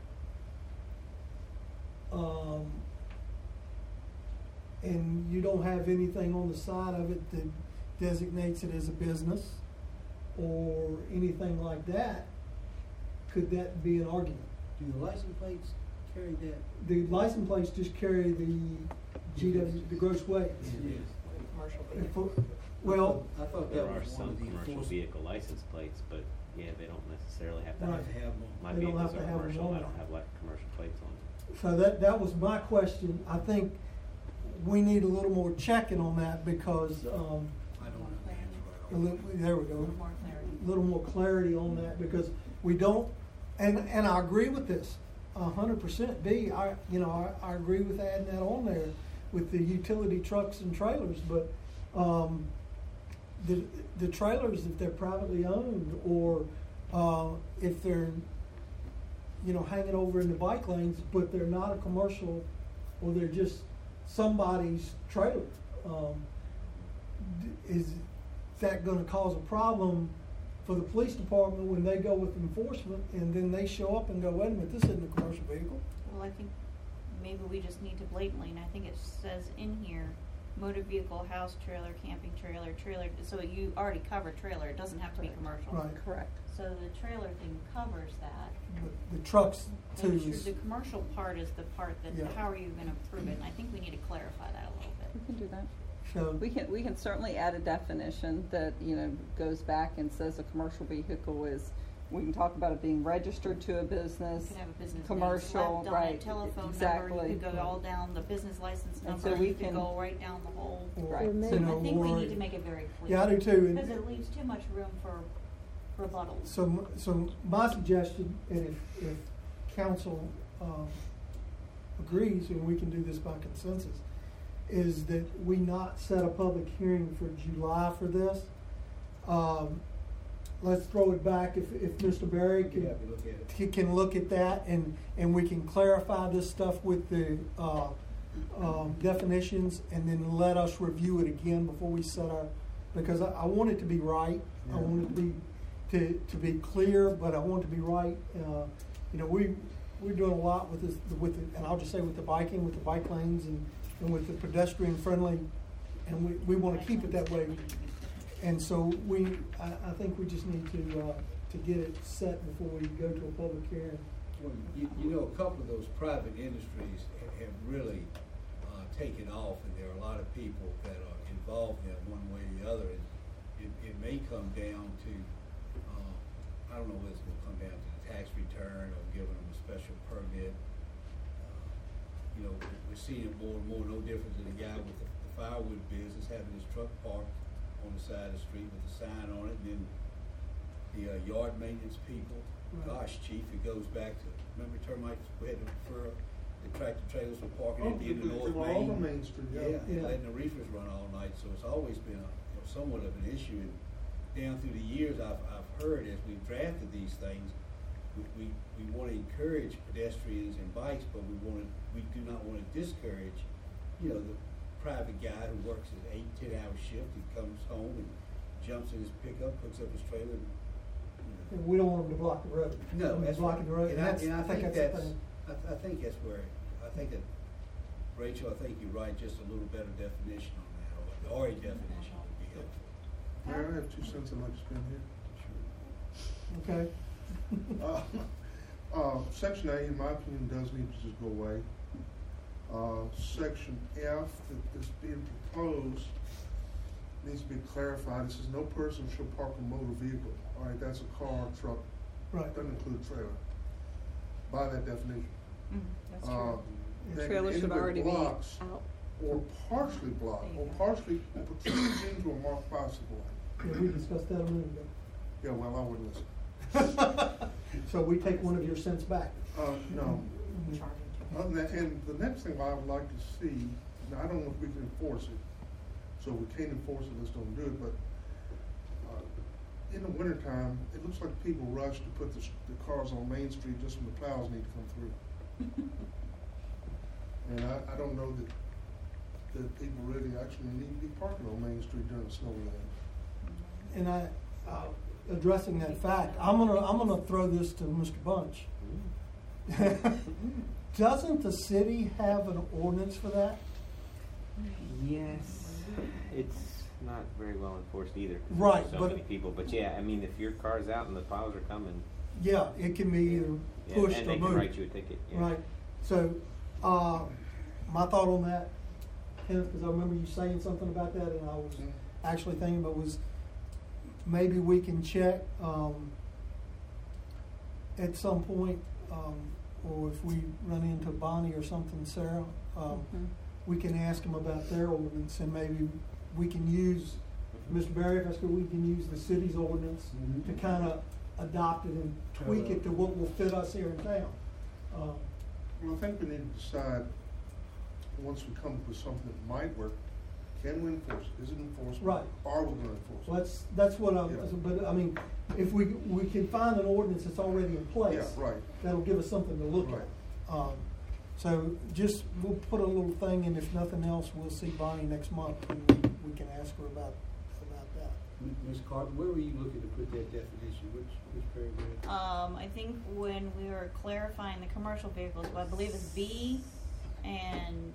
um, and you don't have anything on the side of it that designates it as a business or anything like that, could that be an argument? Do the license plates carry that? The license plates just carry the G W, the gross weight. Yes. Commercial If- vehicle. Well, I thought There that are was one some of the commercial enforcement. vehicle license plates, but yeah, they don't necessarily have to Right. have. Have them. My They don't vehicles have to are have them commercial, on I there. don't have like commercial plates on them. so that, that was my question. I think we need a little more checking on that because, um, I don't More know. clarity. a li- there we A go. little more clarity. A little more clarity on that, because we don't, and, and I agree with this, a hundred percent. B, I, you know, I, I agree with adding that on there with the utility trucks and trailers, but, um, the, the trailers, if they're privately owned, or, uh, if they're, you know, hanging over in the bike lanes, but they're not a commercial, or they're just somebody's trailer, um, d- is that gonna cause a problem for the police department when they go with enforcement, and then they show up and go, wait a minute, this isn't a commercial vehicle? Well, I think maybe we just need to blatantly, and I think it says in here, motor vehicle, house trailer, camping trailer, trailer, so you already cover trailer, it doesn't have to be commercial. Right. Correct. So the trailer thing covers that. The, the trucks too And is, the commercial part is the part that, Yeah. how are you gonna prove it? And I think we need to clarify that a little We bit. can do that. so, We can, we can certainly add a definition that, you know, goes back and says a commercial vehicle is we can talk about it being registered to a business, You could have a business name commercial, slapped on right? it, telephone exactly. number, you could go all down the business license And number, so we you could can- go right down the whole. Right. Or, So you know, I think we or- need to make it very clear. Yeah, I do too. Because And- it leaves too much room for rebuttals. So, m- so my suggestion, and if, if council, um, agrees, and we can do this by consensus, is that we not set a public hearing for July for this. Um, let's throw it back, if, if Mister Berry Yeah, can, we look at it. he can look at that, and, and we can clarify this stuff with the, uh, um, definitions, and then let us review it again before we set our, because I, I want it to be right, I Yeah. want it to be, to, to be clear, but I want it to be right. Uh, you know, we, we're doing a lot with this, with the, and I'll just say with the biking, with the bike lanes, and, and with the pedestrian friendly, and we, we wanna keep it that way. And so we, I, I think we just need to, uh, to get it set before we go to a public hearing. Well, you, you know, a couple of those private industries ha- have really, uh, taken off, and there are a lot of people that are involved in it one way or the other, and it, it may come down to, uh, I don't know whether it's gonna come down to the tax return or giving them a special permit. Uh, You know, we're- we're seeing it more and more, no different than the guy with the the firewood business having his truck parked on the side of the street with a sign on it, and then the uh, yard maintenance people. Right. Gosh, chief, it goes back to, remember termites, we had to refer, the tractor trailers were parking Oh, at the end of they North were Main. all over Main Street, yeah. Yeah, and Yeah. letting the reefers run all night, so it's always been a, you know, somewhat of an issue, and down through the years, I've, I've heard as we've drafted these things, we, we, we wanna encourage pedestrians and bikes, but we wanna, we do not wanna discourage, you know, the private guy who works an eight, ten hour shift, he comes home and jumps in his pickup, hooks up his trailer, and, you know. And we don't want them to block the road. No, Them that's blocking the road, right. and And I, that's, and I think that's the that's, thing. I, th- I think that's where, I think that, Rachel, I think you're right, just a little better definition on that, or, or a definition would be helpful. Mayor, I have two cents I'd like to spend here. Okay. Uh, uh, section A, in my opinion, does need to just go away. Uh, section F that is being proposed needs to be clarified. It says no person shall park a motor vehicle. All right, that's a car, truck, Right. doesn't include a trailer. By that definition. Mhm, that's Uh, true. The then trailer should individual already be blocks out. or partially blocked, or partially protrudes into a marked bicycle lane. Yeah, we discussed that a minute ago. Yeah, well, I wouldn't listen. So we take one of your cents back. Uh, no. Mhm. Uh, and the- and the next thing I would like to see, now I don't know if we can enforce it, so if we can't enforce it, let's don't do it, but, uh, in the wintertime, it looks like people rush to put the, s- the cars on Main Street just when the plows need to come through. And I, I don't know that, that people really actually need to be parking on Main Street during the snow event. And I, uh, addressing that fact, I'm gonna, I'm gonna throw this to Mister Bunch. Doesn't the city have an ordinance for that? Yes, it's not very well enforced either. 'cause Right, there's so but- many people, but yeah, I mean, if your car's out and the plows are coming, Yeah, it can be either yeah, pushed and or they moved. can write you a ticket, yeah. Right, so, uh, my thought on that, Kenneth, because I remember you saying something about that, and I was Mhm. actually thinking about was, maybe we can check, um, at some point, um, or if we run into Bonnie or something, Sarah, um, Mhm. we can ask them about their ordinance, and maybe we can use, Mhm. Mister Barry, if that's good, we can use the city's ordinance Mhm. to kind of adopt it and tweak it to what will fit us here in town. Um, Well, I think we need to decide, once we come up with something that might work, can we enforce it? Is it enforceable? Right. Are we gonna enforce it? Well, that's, that's what I'm, Yeah. but I mean, if we, we can find an ordinance that's already in place. Yeah, right. That'll give us something to look Right. at. Um, so just, we'll put a little thing, and if nothing else, we'll see Bonnie next month, and we, we can ask her about, about that. M- Miz Carter, where were you looking to put that definition, which, which paragraph? Um, I think when we were clarifying the commercial vehicles, well, I believe it's B and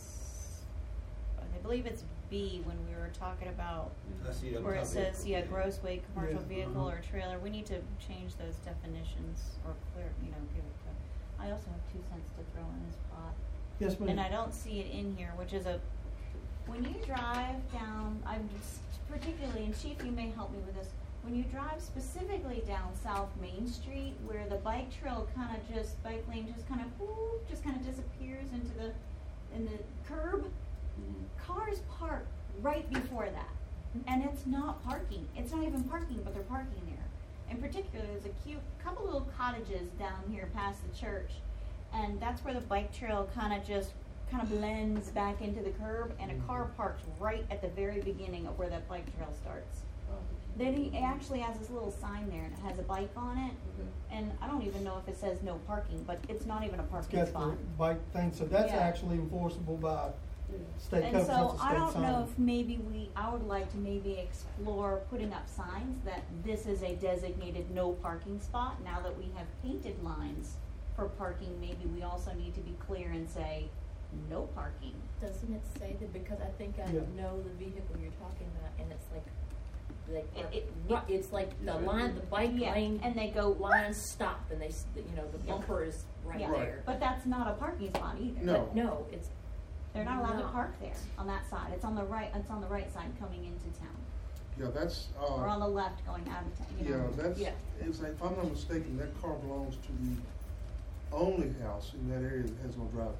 I believe it's B when we were talking about I see it up where it top there. says, yeah, gross weight commercial Yeah. vehicle Uh-huh. or trailer. We need to change those definitions or clear, you know, give it to, I also have two cents to throw in this pot. Yes, ma'am. And I don't see it in here, which is a, when you drive down, I'm just particularly, and Chief, you may help me with this, when you drive specifically down South Main Street, where the bike trail kind of just, bike lane just kind of, whoop, just kind of disappears into the, in the curb, cars park right before that. And it's not parking. It's not even parking, but they're parking there. In particular, there's a cute couple little cottages down here past the church, and that's where the bike trail kind of just kind of blends back into the curb, and a car parks right at the very beginning of where that bike trail starts. Then he actually has this little sign there, and it has a bike on it, and I don't even know if it says no parking, but it's not even a It's parking got spot. the bike thing, so that's Yeah. actually enforceable by state code. And since so it's I state don't sign. know if maybe we, I would like to maybe explore putting up signs that this is a designated no parking spot. Now that we have painted lines for parking, maybe we also need to be clear and say, no parking. Doesn't it say that, because I think I Yeah. know the vehicle you're talking about, and it's like, they park, It- it- right, it's like the line, the bike Yeah, lane, and they go, lines stop, and they, s- you know, the bumper is right yeah, there. but that's not a parking spot either. No. But no, it's, They're not allowed to not. park there on that side. It's on the right, it's on the right side coming into town, Yeah, that's, uh. or on the left going out of town, you Yeah, know. that's, Yeah. it's, like, if I'm not mistaken, that car belongs to the only house in that area that has no driveway.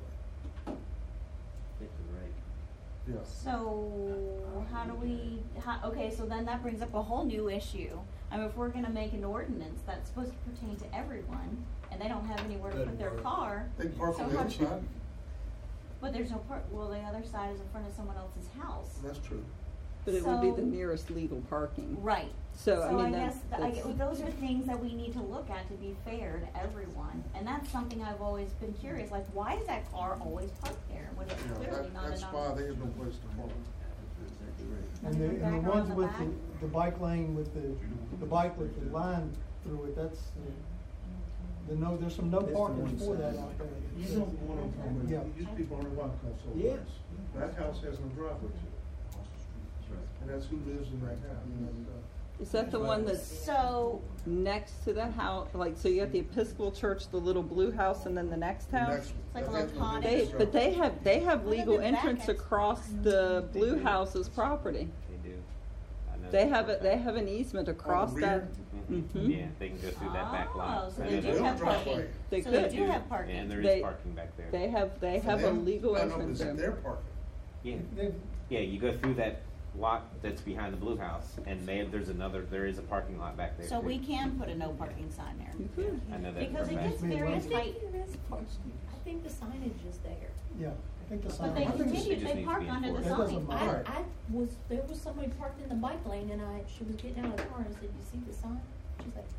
I think you're right. Yeah. So, how do we, how, okay, so then that brings up a whole new issue. I mean, if we're gonna make an ordinance that's supposed to pertain to everyone, and they don't have anywhere to put Doesn't their work. car, They can park So on the how- other side, but there's no park, well, the other side is in front of someone else's house. that's true. But it would be the So- nearest legal parking. Right. So, I mean, guess that- th- I that's- get- those are things that we need to look at to be fair to everyone. And that's something I've always been curious, like, why is that car always parked there when it's Yeah, clearly that, not that's an why on- they have no place to park. And the, Back and the on ones the with back? the, the bike lane with the, the bike with the line through it, that's, uh, the no, there's some no That's the parking one for that side. out there. You know the one I'm talking about, Yeah. these people on the rock also. Yes. That house has no driveway to it. And that's who lives in that house. And, uh, Is that the one that's So, next to that house? Like, so you got the Episcopal Church, the little blue house, and then the next The house? next one. like a That little has no cottage. They, business but they driveway. have, they have Look at legal the back entrance end. across the They blue do. house's property. They do. I know They that have for a it, they fact. have an easement across rear? that. Mhm. Mhm. Yeah, they can go through that back Oh, lot. so And they then do They have don't drive parking. away. They So could. they do have parking. And there They- is parking back there. They have, they For have a them, legal I know entrance it's there. their parking. Yeah, They've- yeah, you go through that lot that's behind the blue house, and they, there's another, there is a parking lot back there So too. we can put a no parking sign there. You could. I know that Because for a it fact. gets Me very well. I tight. think there is parking, I think the signage is there. Yeah, I think the But sign. they I think it's- continue, it just they needs to park be under the enforced. That doesn't sign. I, matter. I was, there was somebody parked in the bike lane, and I, she was getting out of the car, and I said, you see the sign? She's like,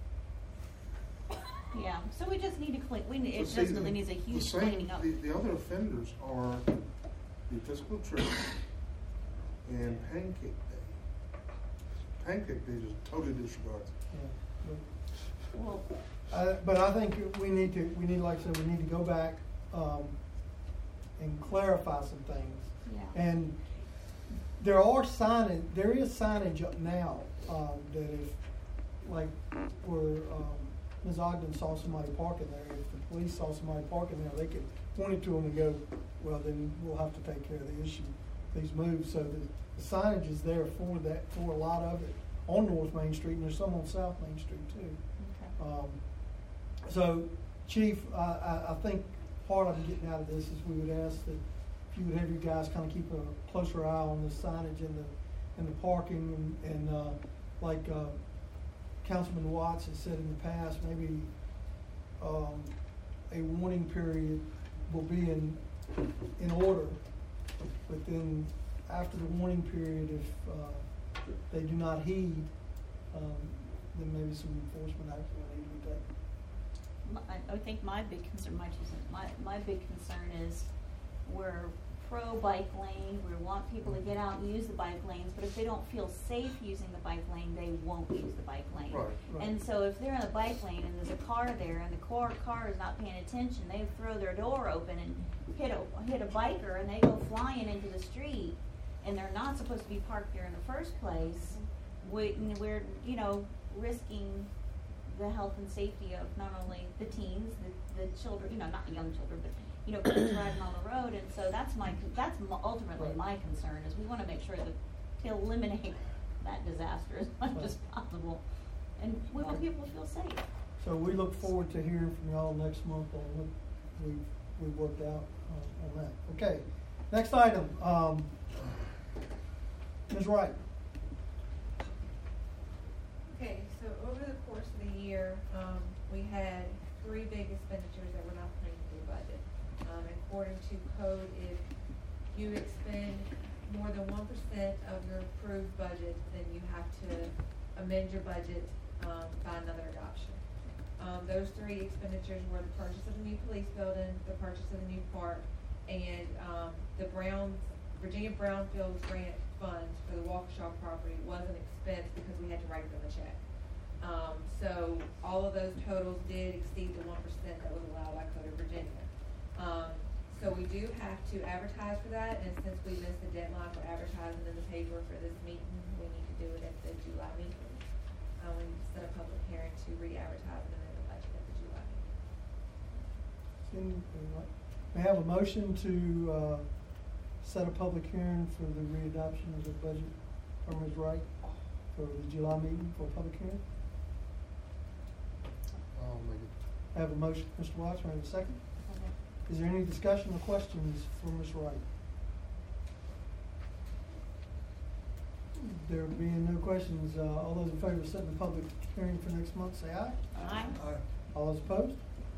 Yeah, so we just need to clean, we, need- So it see, just really the- needs a the huge same- cleaning up. The, the other offenders are the Episcopal Church and Pancake Day. Pancake Day just totally disregards it. yeah, but- Well, Uh, but I think we need to, we need, like I said, we need to go back, um, and clarify some things. yeah. And there are signage, there is signage up now, um, that if, like, where, um, Miz Ogden saw somebody parking there, if the police saw somebody parking there, they could point it to them and go, well, then we'll have to take care of the issue. Please move. So the, the signage is there for that, for a lot of it on North Main Street, and there's some on South Main Street too. Okay. Um, so, Chief, I, I, I think part of getting out of this is we would ask that if you would have you guys kind of keep a closer eye on the signage and the, and the parking, and, and, uh, like, uh, Councilman Watts has said in the past, maybe, um, a warning period will be in, in order. But then, after the warning period, if, uh, they do not heed, um, then maybe some enforcement action will need to be taken. My- I think my big concern, my two cents, my, my big concern is we're pro bike lane, we want people to get out and use the bike lanes, but if they don't feel safe using the bike lane, they won't use the bike lane. Right, right. And so if they're in the bike lane and there's a car there and the car, car is not paying attention, they throw their door open and hit a, hit a biker and they go flying into the street, and they're not supposed to be parked there in the first place, we, we're, you know, risking the health and safety of not only the teens, the, the children, you know, not young children, but, you know, kids riding on the road. And so that's my, that's m- ultimately Right. my concern, is we wanna make sure that, to eliminate that disaster as much as possible. And we want people to feel safe. So we look forward to hearing from y'all next month on what we, we worked out uh, on that. Okay, next item, um, Miz Wright. Okay, so over the course of the year, um, we had three big expenditures that were not put into the budget. Um, according to code, if you expend more than one percent of your approved budget, then you have to amend your budget, um, by another adoption. Um, those three expenditures were the purchase of the new police building, the purchase of the new park, and, um, the Brown, Virginia Brownfields grant funds for the Waukesha property was an expense because we had to write them a check. Um, so all of those totals did exceed the one percent that was allowed by Code of Virginia. Um, so we do have to advertise for that, and since we missed the deadline for advertising in the paper for this meeting, we need to do it at the July meeting. Uh, we need to set a public hearing to re-advertise and amend the budget at the July meeting. May I have a motion to, uh, set a public hearing for the readoption of the budget from Miz Wright for the July meeting for a public hearing? I'll make it. I have a motion, Mister Watts, may I have a second? Is there any discussion or questions for Miz Wright? There being no questions, uh, all those in favor of setting the public hearing for next month, say aye. Aye. Aye. All those opposed?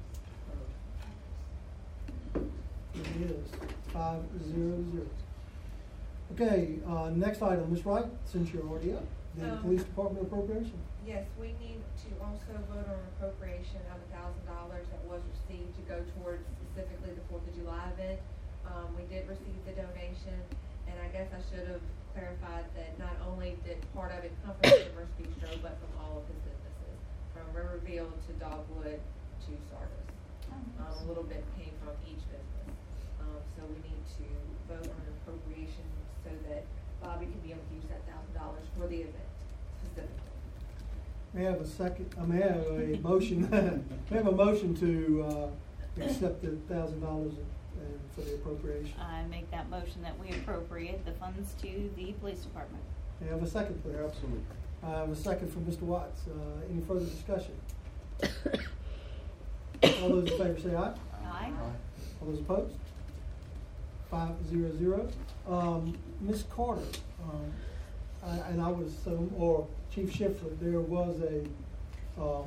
It is five zero zero. Okay, uh, next item, Miz Wright, since you're already up, the Um, police department appropriation. Yes, we need to also vote on appropriation of a thousand dollars that was received to go towards specifically the Fourth of July event. Um, we did receive the donation, and I guess I should have clarified that not only did part of it come from Universe Bistro, but from all of his businesses, from Riverville to Dogwood to Sardis. Um, a little bit came from each business. Um, so we need to vote on an appropriation so that Bobby can be able to use that thousand dollars for the event specifically. May I have a second, I may have a motion, may I have a motion to, uh, accept the thousand dollars for the appropriation. I make that motion that we appropriate the funds to the police department. May I have a second, please? Absolutely. I have a second from Mister Watts. Uh, any further discussion? All those in favor say aye. Aye. All those opposed? Five zero zero. Um, Miz Carter, um, I, and I would assume, or Chief Schiffler, there was a, um,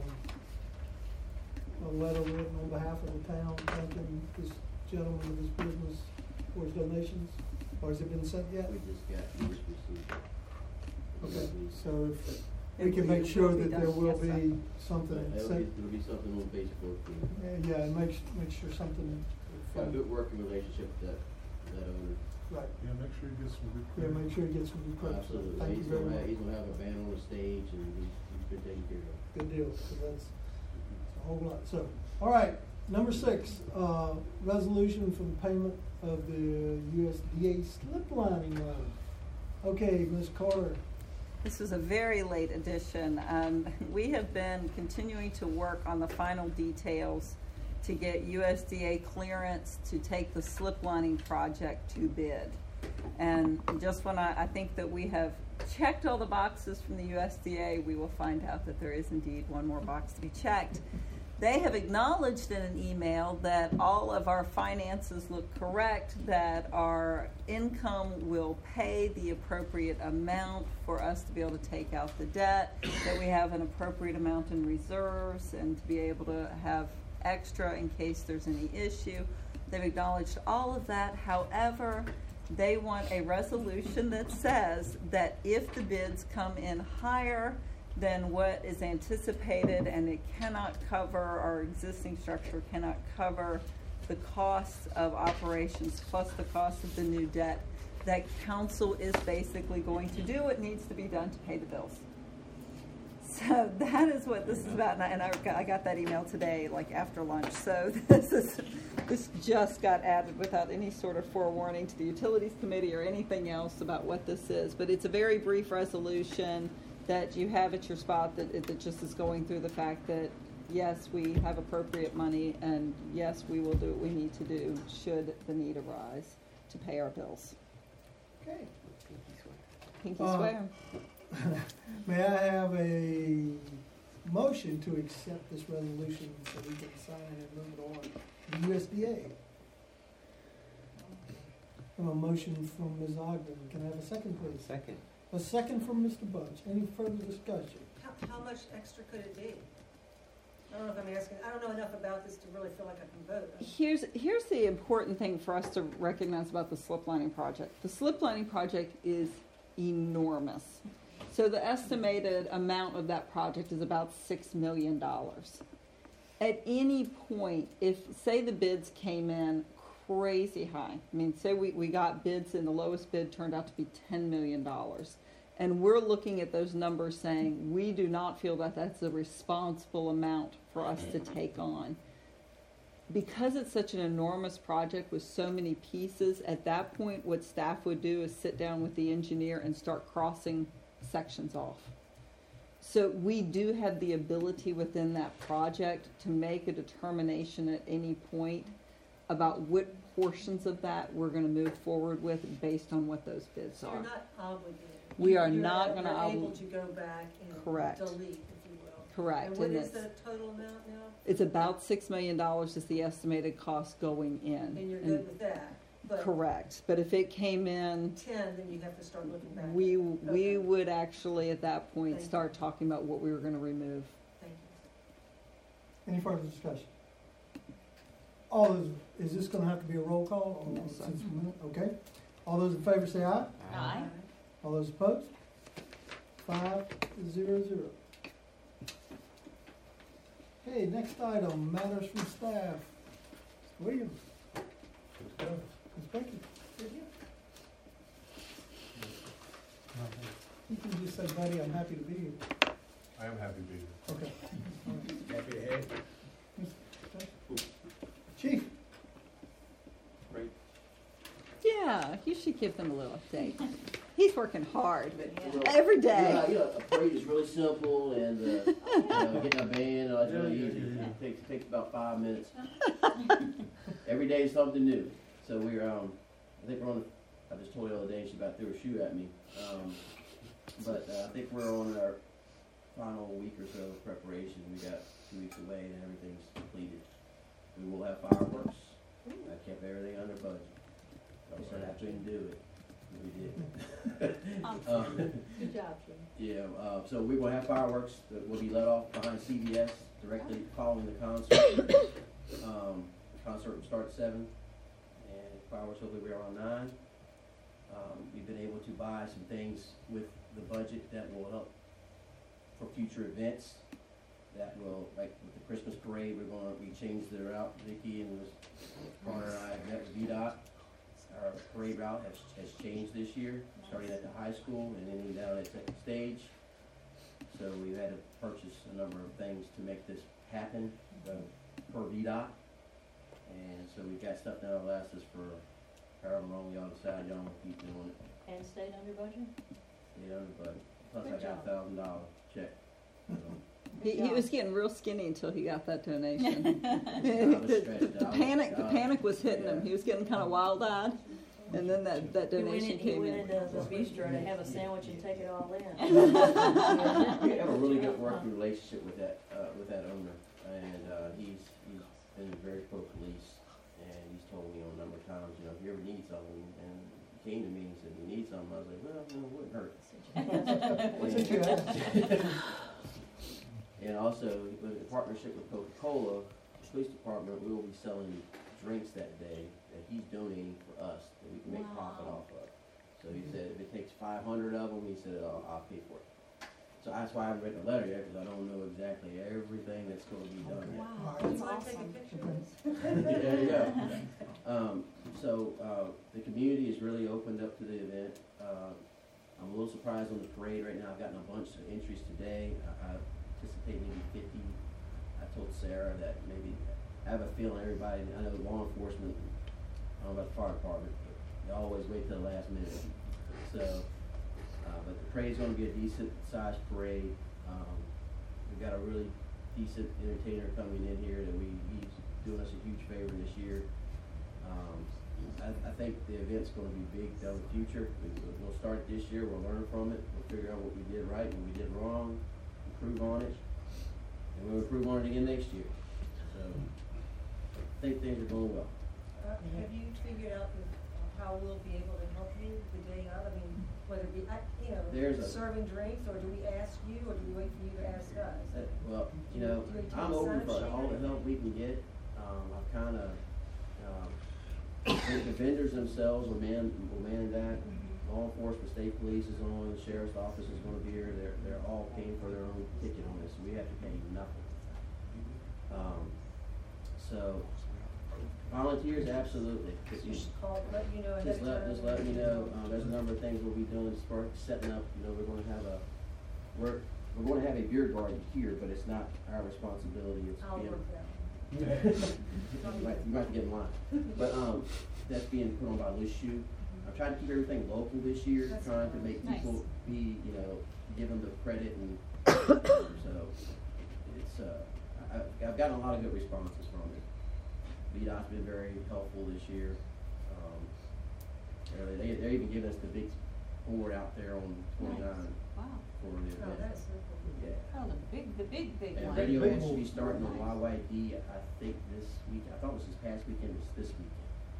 a letter written on behalf of the town thanking this gentleman with his business for his donations, or has it been sent yet? We just got, we just received it. Okay, so if we can make sure that there will be something. There'll sent- be, there'll be something on Facebook. and- Yeah, and make, make sure something. Got a good working relationship with that, that owner. Right. Yeah, make sure you get some good. Yeah, make sure you get some good credit. So Absolutely. Thank you He's very gonna much. have, he's gonna have a band on the stage and he's, he's been taken care of. Good deal, because that's a whole lot. So, all right, number six, uh, resolution for the payment of the U S D A slip lining loan. Okay, Miz Carter. This was a very late addition. Um, we have been continuing to work on the final details to get U S D A clearance to take the slip lining project to bid. And just when I, I think that we have checked all the boxes from the U S D A, we will find out that there is indeed one more box to be checked. They have acknowledged in an email that all of our finances look correct, that our income will pay the appropriate amount for us to be able to take out the debt, that we have an appropriate amount in reserves and to be able to have extra in case there's any issue. They've acknowledged all of that. However, they want a resolution that says that if the bids come in higher than what is anticipated and it cannot cover, our existing structure cannot cover the costs of operations plus the cost of the new debt, that council is basically going to do what needs to be done to pay the bills. So that is what this is about, and I, and I got, I got that email today, like after lunch. So this is this just got added without any sort of forewarning to the Utilities Committee or anything else about what this is. But it's a very brief resolution that you have at your spot that it that just is going through the fact that yes, we have appropriate money, and yes, we will do what we need to do should the need arise to pay our bills. Okay. Pinky Uh, swear. May I have a motion to accept this resolution so we can sign it and move it on to U S D A? I have a motion from Miz Ogden. Can I have a second, please? Second. A second from Mister Bunch. Any further discussion? How, how much extra could it be? I don't know if I'm asking, I don't know enough about this to really feel like I can vote. Here's, here's the important thing for us to recognize about the slip lining project. The slip lining project is enormous. So the estimated amount of that project is about six million dollars. At any point, if, say the bids came in crazy high, I mean, say we, we got bids and the lowest bid turned out to be ten million dollars. And we're looking at those numbers saying, we do not feel that that's a responsible amount for us to take on. Because it's such an enormous project with so many pieces, at that point, what staff would do is sit down with the engineer and start crossing sections off. So we do have the ability within that project to make a determination at any point about what portions of that we're going to move forward with based on what those bids So are. you're not obligated. We are You're- not gonna You're able obli- to go back and Correct. delete, if you will. Correct. And what And is the it's- total amount now? It's about six million dollars is the estimated cost going in. And you're good with that? But Correct, but if it came in, ten, then you have to start looking back. we, Okay. we would actually at that point Thank you. start talking about what we were gonna remove. Thank you. Any further discussion? All those, is this gonna have to be a roll call? or No, sir. since we- Okay. All those in favor say aye. Aye. All those opposed? Five, zero, zero. Okay, next item, matters from staff. William. Ms. Becky. You can just say, buddy, I'm happy to be here. I am happy to be here. Okay. Happy to have you. Chief. Right. Yeah, you should give them a little update. He's working hard Well, every Yeah, day. you know, a parade is really simple, and uh, you know, getting a band, uh, it's really easy. It takes takes about five minutes. Every day is something new. So we're, um, I think we're on. I just told her the other day she about threw a shoe at me. Um, but uh, I think we're on our final week or so of preparation. We got two weeks away, and everything's completed. We will have fireworks. I kept everything under budget. I said I couldn't do it. We did. um, Good job, Jim. yeah, uh, so we will have fireworks that will be let off behind C V S directly following the concert. um, the concert will start at seven, and fireworks hopefully will be around nine. Um, we've been able to buy some things with the budget that will help for future events. That will, like with the Christmas parade, we're going to, we changed the route, Vicki and was, Connor and I met with V DOT. Our parade route has, has changed this year, starting at the high school and ending down at Second Stage. So we've had to purchase a number of things to make this happen, uh, per V DOT. And so we've got stuff now that lasts us for however long y'all decide y'all want to keep doing it. And stayed under budget? You know, but plus Good I got job. a thousand dollar check. So, He, he was getting real skinny until he got that donation. I was the, stretched the out. panic, the Uh, panic was hitting him. yeah. He was getting kind of wild-eyed, and then that, that He went donation in, he came went in. into the bistro to have a sandwich and take it all in. We have a really good working relationship with that, uh, with that owner, and, uh, he's, he's been very pro-police, and he's told me on a number of times, you know, if you ever need something, and he came to me and said, you need something, I was like, well, no, it wouldn't hurt. What's it you ask? And also, with the partnership with Coca-Cola, the police department will be selling drinks that day that he's donating for us, that we can make profit Wow. off of. So he said if it takes five hundred of them, he said, I'll, I'll pay for it. So that's why I haven't written a letter yet, because I don't know exactly everything that's gonna be done yet. Wow, You that's want to take a awesome. picture of this? There you go. Um, so, uh, the community is really opened up to the event. Uh, I'm a little surprised on the parade right now. I've gotten a bunch of entries today. I, I anticipate maybe fifty. I told Sarah that maybe, I have a feeling everybody, I know law enforcement, I don't know about the fire department, but they always wait till the last minute. So, uh, but the parade's gonna be a decent sized parade. Um, we've got a really decent entertainer coming in here that we, he's doing us a huge favor this year. Um, I, I think the event's gonna be big down the future. We- We'll start this year, we'll learn from it, we'll figure out what we did right and what we did wrong, improve on it, and we'll improve on it again next year. So, I think things are going well. Uh, have you figured out the- how we'll be able to help you the day of? I mean, whether it be, I- you There's know, a- serving drinks, or do we ask you, or do we wait for you to ask us? Uh, Well, you know, Do we take I'm open for sign all the sheet? help we can get. Um, I've kinda, um, the vendors themselves will man, will man that. Law enforcement, state police is on, the sheriff's office is gonna be here. They're, they're all paying for their own ticket on this. We have to pay nothing. Um, so, volunteers, absolutely. Just, Just call, let you know ahead Just of let, time. just let me know, um, there's a number of things we'll be doing as far as setting up, you know, we're gonna have a, we're, we're gonna have a beer garden here, but it's not our responsibility, it's I'll being. work that. You might, you might get in line, but, um, that's being put on by Loose Shoe. I'm trying to keep everything local this year, That's trying to nice. make Nice. people be, you know, give them the credit and, so, it's, uh, I, I've- I've gotten a lot of good responses from it. V DOT's been very helpful this year. Um, they're, they, they're even giving us the big board out there on twenty-nine Wow. for the Oh, event. that's simple. Yeah. Oh, the big, the big, big And one. Radiohead should be starting on Y Y D, I think this week, I thought it was this past weekend, it's this weekend.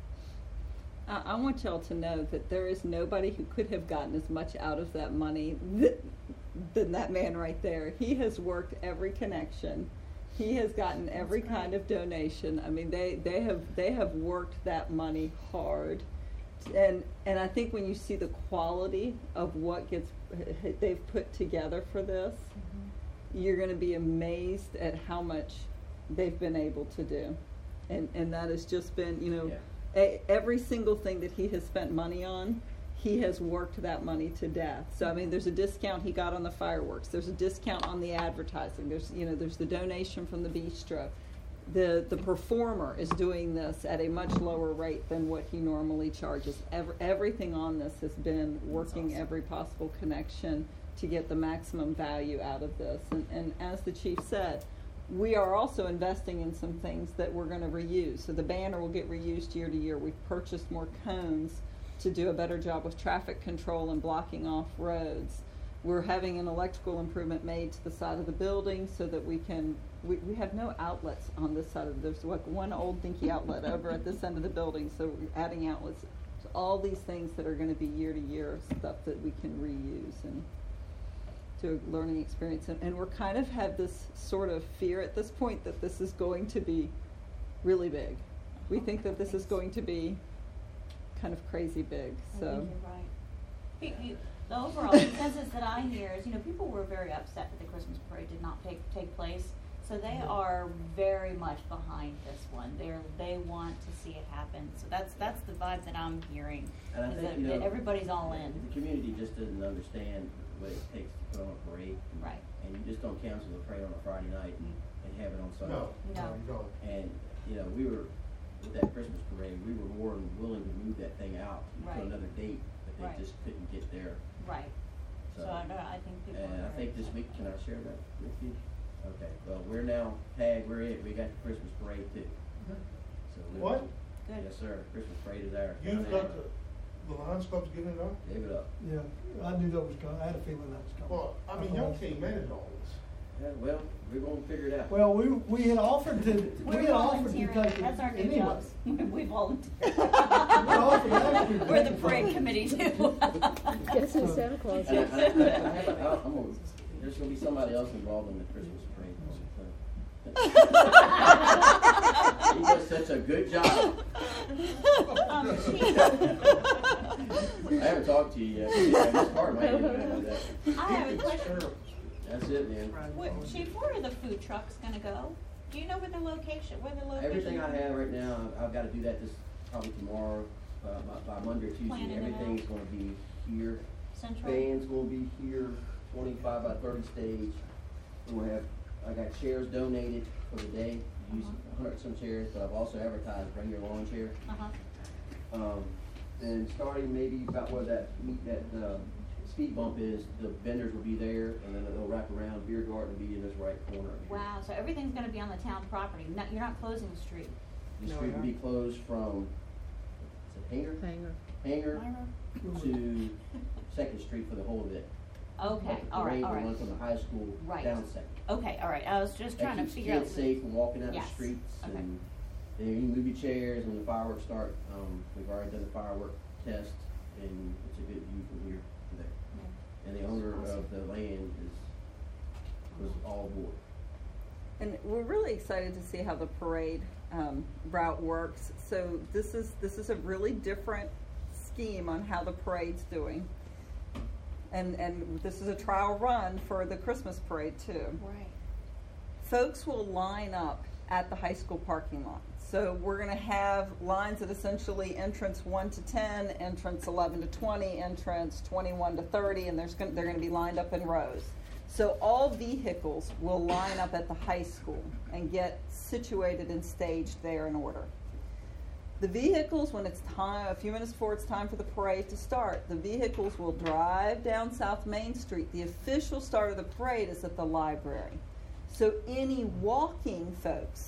I, I want y'all to know that there is nobody who could have gotten as much out of that money th- than that man right there. He has worked every connection. He has gotten every That's great. kind of donation. I mean, they, they have they have worked that money hard, and and I think when you see the quality of what gets they've put together for this, you're going to be amazed at how much they've been able to do, and and that has just been, you know. Yeah. A, every single thing that he has spent money on, he has worked that money to death. So I mean, there's a discount he got on the fireworks. There's a discount on the advertising. There's you know, there's the donation from the bistro. The the performer is doing this at a much lower rate than what he normally charges. Every, everything on this has been working awesome. every possible connection to get the maximum value out of this. And, and as the chief said, we are also investing in some things that we're going to reuse. So the banner will get reused year to year. We've purchased more cones to do a better job with traffic control and blocking off roads. We're having an electrical improvement made to the side of the building so that we can, we, we have no outlets on this side of, there's like one old dinky outlet over at this end of the building, so we're adding outlets. So all these things that are going to be year to year stuff that we can reuse and to a learning experience. And, and we're kind of have this sort of fear at this point that this is going to be really big. We think that this is going to be kind of crazy big, I so. think you're right. You- you- the overall consensus that I hear is, you know, people were very upset that the Christmas parade did not take, take place. So they are very much behind this one. They're, they want to see it happen. So that's, that's the vibe that I'm hearing, And I is think, that, you know, that everybody's all in. The community just doesn't understand what it takes to put on a parade. Right. And you just don't cancel the parade on a Friday night and, and have it on Sunday. No, no, No. you don't. And, you know, we were, with that Christmas parade, we were more than willing to move that thing out Right. to another date, but they Right. just couldn't get there. Right. So I, don't- I think people are And I very think this excited. week, can I share that with you? Okay, well, we're now, tag, we're it, we got the Christmas parade too. So we- What? Good. Yes, sir, Christmas parade is ours. You've got the, the Lions Club's giving it up? Give it up. Yeah, I knew that was coming. I had a feeling that was coming. Well, I mean, y'all can't manage all this. Yeah, well, we're gonna figure it out. Well, we, we had offered to, we We're had offered to volunteering. take it That's our new anyway. jobs. We volunteer. offered actually to We're take the it parade from- committee too. Guess who Santa Claus And I, is? I, I have a, I- I'm gonna, there's gonna be somebody else involved in the Christmas parade. So. He does such a good job. Um, Chief, I haven't talked to you yet. Yeah, Miss Carter might even know that. I have a question. That's it, man. What, Chief, where are the food trucks gonna go? Do you know where the location, where the location? Everything I have right now, I've, I've gotta do that this, probably tomorrow, uh, by, by Monday or Tuesday. Planning it Everything's out. gonna be here. Central? Band's gonna be here, twenty-five by thirty stage. We're gonna have, I got chairs donated for the day, use Uh-huh. a hundred some chairs, but I've also advertised, bring your lawn chair. Uh-huh. Um, and starting maybe about where that, meet that, uh, speed bump is, the vendors will be there, and then they'll wrap around, beer garden will be in this right corner. Wow, so everything's gonna be on the town property, not, you're not closing the street? The street will be closed from it Hanger? Hanger. Hanger Myra? to Second Street for the whole event. Okay, Like the all right, parade all will right. run from the high school Right. down Second. Okay, all right, I was just trying to That keeps figure out. kids safe from walking out the Yes. streets, Okay. and then you can move your chairs when the fireworks start. Um, we've already done the firework test, and it's a good view from here to there. Yeah. And the owner Awesome. of the land is, was all aboard. And we're really excited to see how the parade um, route works. So this is this is a really different scheme on how the parade's doing. And and this is a trial run for the Christmas parade too. Right. Folks will line up at the high school parking lot. So we're going to have lines at essentially entrance one to ten, entrance eleven to twenty, entrance twenty-one to thirty, and there's going, they're going to be lined up in rows. So all vehicles will line up at the high school and get situated and staged there in order. The vehicles, when it's time, a few minutes before it's time for the parade to start, the vehicles will drive down South Main Street. The official start of the parade is at the library. So any walking folks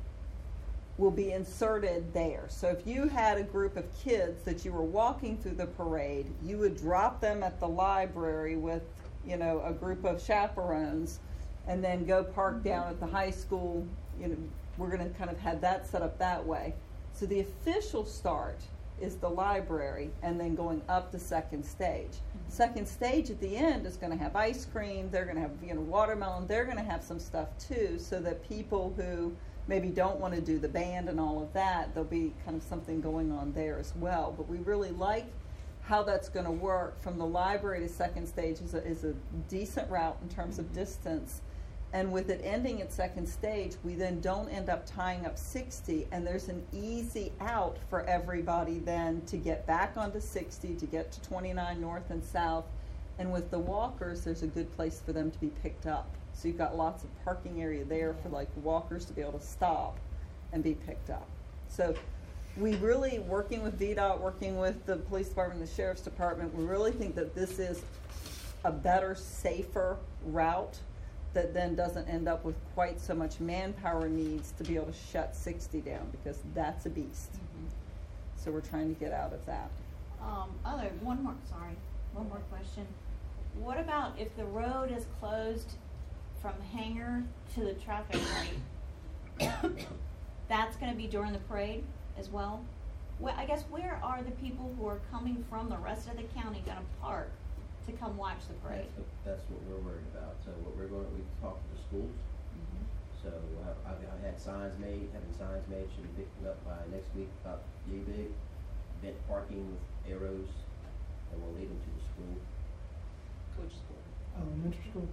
will be inserted there. So if you had a group of kids that you were walking through the parade, you would drop them at the library with, you know, a group of chaperones, and then go park down at the high school. You know, we're going to kind of have that set up that way. So the official start is the library, and then going up to second stage. Second stage at the end is going to have ice cream. They're going to have, you know, watermelon. They're going to have some stuff too, so that people who maybe don't want to do the band and all of that, there'll be kind of something going on there as well. But we really like how that's going to work. From the library to second stage is a, is a decent route in terms of distance. And with it ending at second stage, we then don't end up tying up sixty, and there's an easy out for everybody then to get back onto sixty, to get to twenty-nine north and south. And with the walkers, there's a good place for them to be picked up. So you've got lots of parking area there for like walkers to be able to stop and be picked up. So we really, working with V DOT, working with the police department and the sheriff's department, we really think that this is a better, safer route that then doesn't end up with quite so much manpower needs to be able to shut sixty down, because that's a beast. Mm-hmm. So we're trying to get out of that. Um, other, one more, sorry, one more question. What about if the road is closed from Hanger to the traffic light? That's gonna be during the parade as well? Well, I guess where are the people who are coming from the rest of the county gonna park to come watch the parade? That's, what- that's what we're worried about. So what we're going, we talked to the schools. Mhm. So we'll have, I've, I've had signs made, having signs made, should be picked up by next week, about yay big. Event parking with arrows, and we'll lead them to the school. Which school? Elementary school.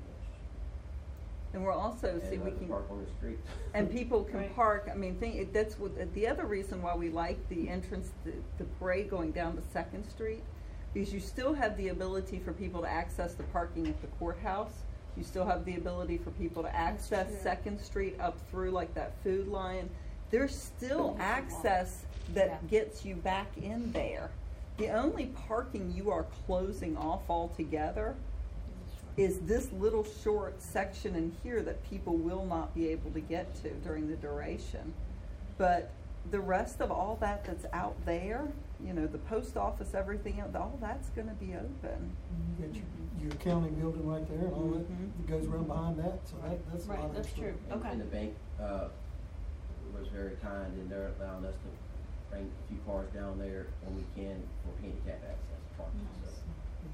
And we'll also see And we let them can, park on the street. and people can Right. park, I mean, think, that's what, the other reason why we like the entrance, the, the parade going down to Second Street, because you still have the ability for people to access the parking at the courthouse. You still have the ability for people to access true. Second Street up through like that Food Lion. There's still Yeah. access that Yeah. gets you back in there. The only parking you are closing off altogether is this little short section in here that people will not be able to get to during the duration. But the rest of all that that's out there, you know, the post office, everything else, all that's gonna be open. You got your, your county building right there, and all that, Mhm. that goes around behind that, so that, that's a lot Right, of that's extra. true. And- Okay. And the bank, uh, was very kind, and they're allowing us to bring a few cars down there when we can for handicap access parking, so. Nice.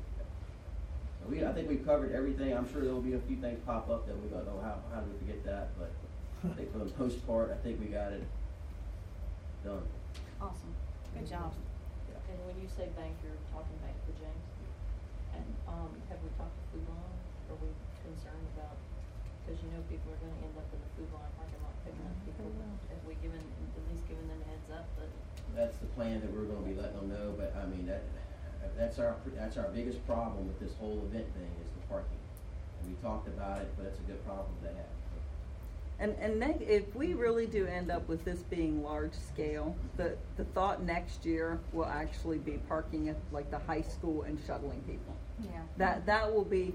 So we, I think we've covered everything. I'm sure there'll be a few things pop up that we don't know how, how do we forget that, but I think for the most part, I think we got it done. Awesome, good job. And when you say bank, you're talking Bank for James? And, um, have we talked to Food Line? Are we concerned about, cause you know people are gonna end up in the Food Line parking lot picking up people. Have we given, at least given them a heads up that? That's the plan that we're gonna be letting them know, but I mean, that, that's our, that's our biggest problem with this whole event thing is the parking. And we talked about it, but it's a good problem to have. And, and neg- if we really do end up with this being large scale, the, the thought next year will actually be parking at like the high school and shuttling people. Yeah. That, that will be,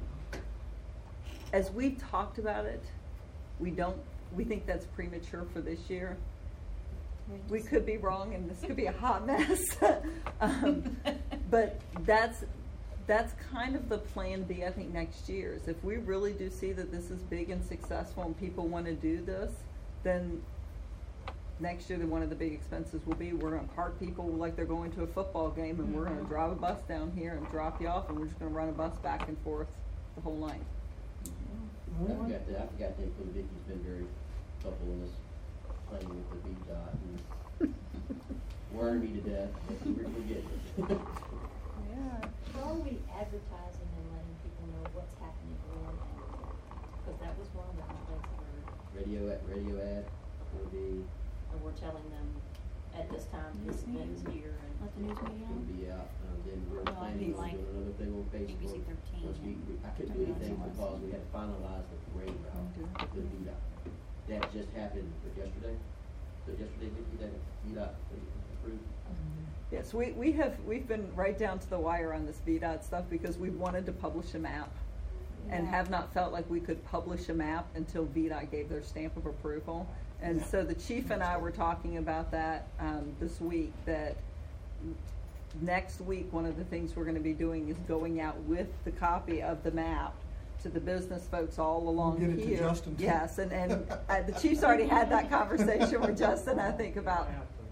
as we've talked about it, we don't, we think that's premature for this year. we could be wrong and this could be a hot mess. um, but that's, that's kind of the plan B, I think, next year. Is if we really do see that this is big and successful and people want to do this, then next year, the, one of the big expenses will be we're going to park people like they're going to a football game, and we're going to drive a bus down here and drop you off, and we're just going to run a bus back and forth the whole night. I forgot to, I forgot to include Vicky's been very helpful in this playing with the B dot and worrying me to death, but we're, we're getting it. Yeah. How are we advertising and letting people know what's happening around town? Because that was one of the complaints I heard. Radio ad, radio ad will be, And we're telling them at this time, this event is here and. Let the news media will know. be out, uh, then we're Well, planning on like doing another thing on B B C Facebook. thirteen Once we, we, I couldn't do anything because we had to finalize the parade route, the V DOT. That just happened yesterday, so yesterday, Vicky, that V DOT approved. Yes, we, we have, we've been right down to the wire on this V DOT stuff because we wanted to publish a map and Yeah. have not felt like we could publish a map until V DOT gave their stamp of approval. And Yeah. so the chief and I were talking about that um, this week, that next week, one of the things we're going to be doing is going out with the copy of the map to the business folks all along Get it to here. Justin, too. Yes, and, and uh, the chief's already had that conversation with Justin, I think, about.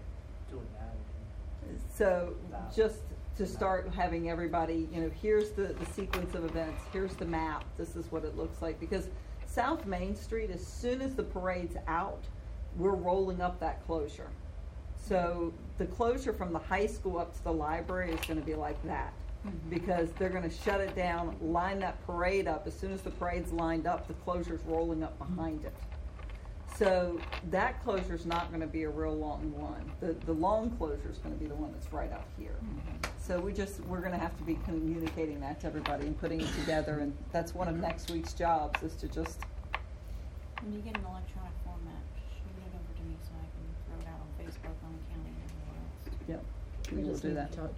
So just to start having everybody, you know, here's the, the sequence of events, here's the map, this is what it looks like. Because South Main Street, as soon as the parade's out, we're rolling up that closure. So the closure from the high school up to the library is going to be like that. Mm-hmm. Because they're going to shut it down, line that parade up. As soon as the parade's lined up, the closure's rolling up behind it. So that closure's not going to be a real long one. The the long closure's going to be the one that's right out here. Mm-hmm. So we just we're going to have to be communicating that to everybody and putting it together. And that's one of next week's jobs, is to just. When you get an electronic format, shoot it over to me so I can throw it out on Facebook, on the county, and everywhere else. Yep, we will do that. Now,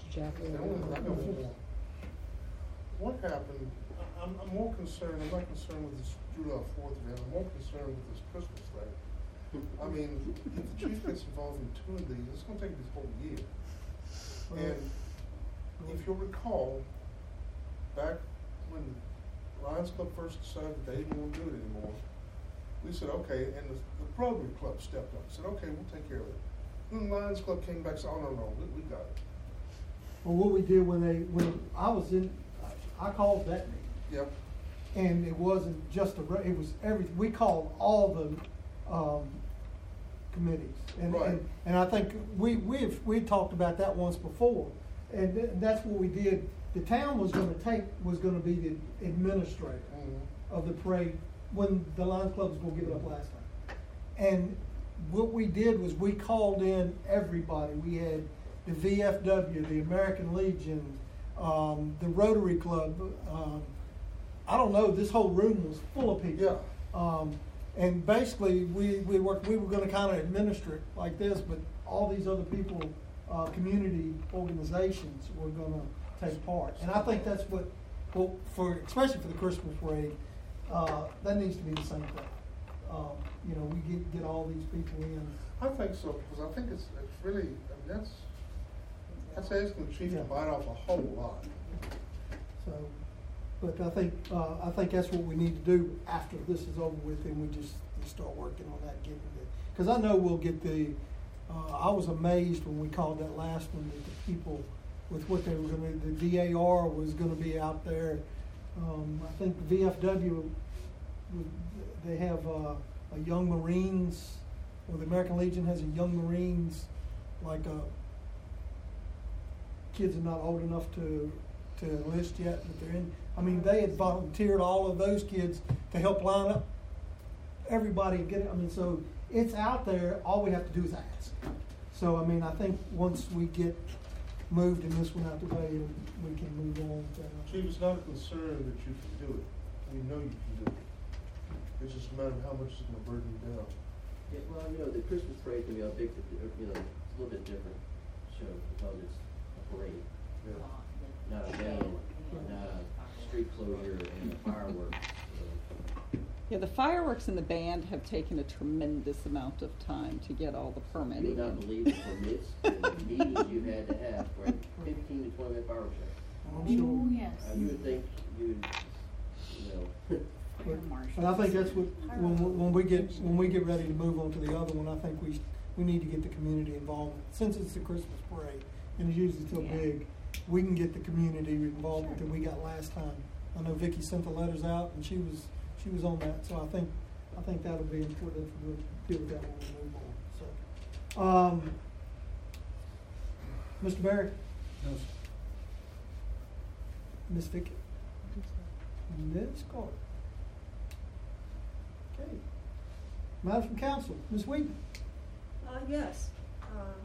What happened, I- I'm, I'm more concerned, I'm not concerned with this July fourth event, I'm more concerned with this Christmas thing. I mean, if the chief gets involved in two of these, it's gonna take this whole year. And if you'll recall, back when the Lions Club first decided that they didn't want to do it anymore, we said, okay, and the, the Rotary Club stepped up, said, okay, we'll take care of it. Then the Lions Club came back and said, oh, no, no, we, we got it. Well, what we did when they, when I was in, I called that meeting. Yep. And it wasn't just a, re- it was every, we called all the, um, committees. And, Right. and, and I think we, we've, we talked about that once before. And th- that's what we did. The town was gonna take, was gonna be the administrator Mhm. of the parade when the Lions Club was gonna give it up last time. And what we did was we called in everybody. We had the V F W, the American Legion, um, the Rotary Club. Um, I don't know, this whole room was full of people. Yeah. Um, and basically, we, we worked, we were gonna kinda administer it like this, but all these other people, uh, community organizations were gonna take part. And I think that's what, well, for, especially for the Christmas parade, uh, that needs to be the same thing. Um, you know, we get, get all these people in. I think so, because I think it's, it's really, I mean, that's, that's asking the chief to Yeah. bite off a whole lot. So, but I think, uh, I think that's what we need to do after this is over with, and we just, just start working on that, getting it. Because I know we'll get the, uh, I was amazed when we called that last one, that the people, with what they were gonna, the D A R was gonna be out there. Um, I think the V F W, they have, uh, a Young Marines, or the American Legion has a Young Marines, like, uh, kids are not old enough to, to enlist yet, but they're in. I mean, they had volunteered all of those kids to help line up everybody get it. I mean, so it's out there. All we have to do is ask. So, I mean, I think once we get moved and this one out the way, we can move on. Chief, it's not a concern that you can do it. We know you can do it. It's just a matter of how much it's gonna burden you down. Yeah, well, you know, the Christmas parade can be a big, you know, it's a little bit different show because it's a parade. Yeah. Not a band, not a street closure and fireworks. So. Yeah, the fireworks and the band have taken a tremendous amount of time to get all the You permitting. would not in. believe the permits and meetings you had to have for a fifteen to twenty minute fireworks show. I'm sure. Oh, yes. Uh, you would think you would, you know, Fire marshal. But I think that's what, when, we- when we get, when we get ready to move on to the other one, I think we, we need to get the community involved. Since it's the Christmas parade, and it's usually so Yeah. big, we can get the community involved Sure. that we got last time. I know Vicky sent the letters out, and she was, she was on that, so I think, I think that'll be important for us to deal with that when we move on, so. Um, Mister Barry? No, sir. Miss Vicky? Miz Carter? Okay. Matter from council, Miz Wheaton? Uh, yes. Uh,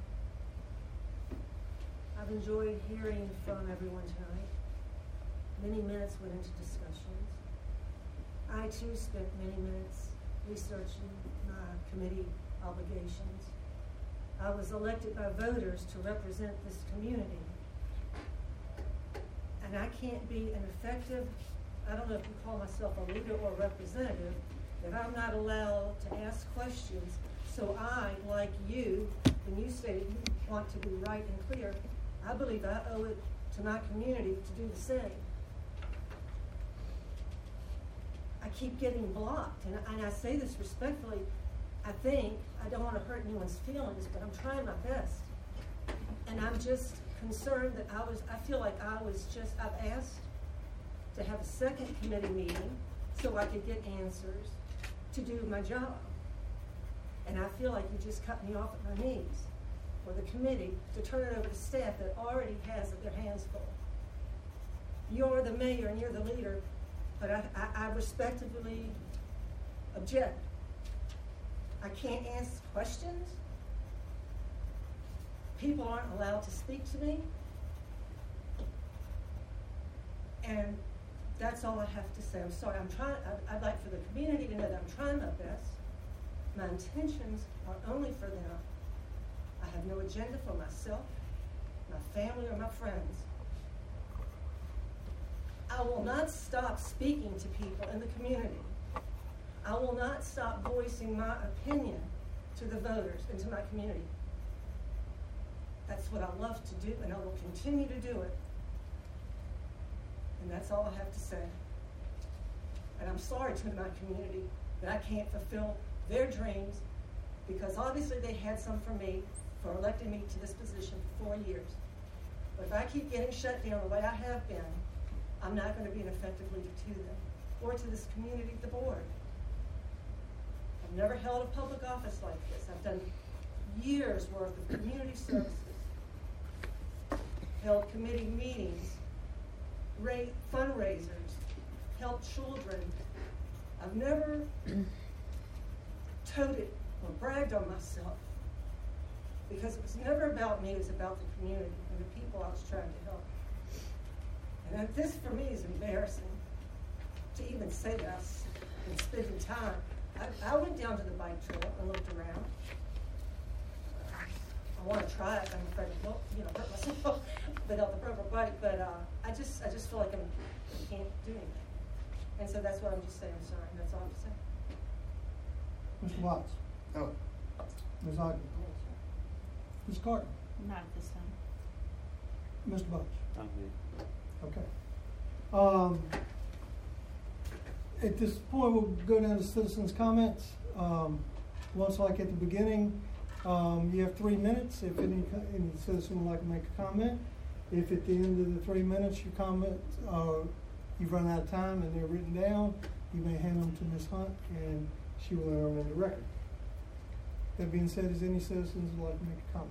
I've enjoyed hearing from everyone tonight. Many minutes went into discussions. I too spent many minutes researching my committee obligations. I was elected by voters to represent this community. And I can't be an effective, I don't know if you call myself a leader or representative, if I'm not allowed to ask questions. So I, like you, when you stated you want to be right and clear, I believe I owe it to my community to do the same. I keep getting blocked, and, and I say this respectfully. I think, I don't want to hurt anyone's feelings, but I'm trying my best. And I'm just concerned that I was, I feel like I was just, I've asked to have a second committee meeting so I could get answers to do my job. And I feel like you just cut me off at my knees for the committee to turn it over to staff that already has their hands full. You're the mayor and you're the leader, but I, I, I respectfully object. I can't ask questions. People aren't allowed to speak to me. And that's all I have to say. I'm sorry, I'm trying, I'd, I'd like for the community to know that I'm trying my best. My intentions are only for them. I have no agenda for myself, my family, or my friends. I will not stop speaking to people in the community. I will not stop voicing my opinion to the voters and to my community. That's what I love to do, and I will continue to do it. And that's all I have to say. And I'm sorry to my community that I can't fulfill their dreams, because obviously they had some for me for electing me to this position for four years. But if I keep getting shut down the way I have been, I'm not going to be an effective leader to them or to this community, the board. I've never held a public office like this. I've done years worth of community services, held committee meetings, raised fundraisers, helped children. I've never toted or bragged on myself, because it was never about me, it was about the community and the people I was trying to help. And that this for me is embarrassing to even say that I've been spending time. I, I went down to the bike trail and looked around. I want to try it. I'm afraid to look, you know, hurt myself without the rubber bike. But uh, I just, I just feel like I'm, I can't do anything. And so that's what I'm just saying. I'm sorry. That's all I'm saying. Mister Watts? No. Miz Ogden? Miz Carter? Not at this time. Mister Bush? I'm good. Okay. Um, at this point, we'll go down to citizens' comments. Um, once, like at the beginning, um, you have three minutes. If any, any citizen would like to make a comment, if at the end of the three minutes your comment, uh, you've run out of time and they're written down, you may hand them to Miz Hunt and she will enter them in the record. That being said, is any citizens would like to make a comment?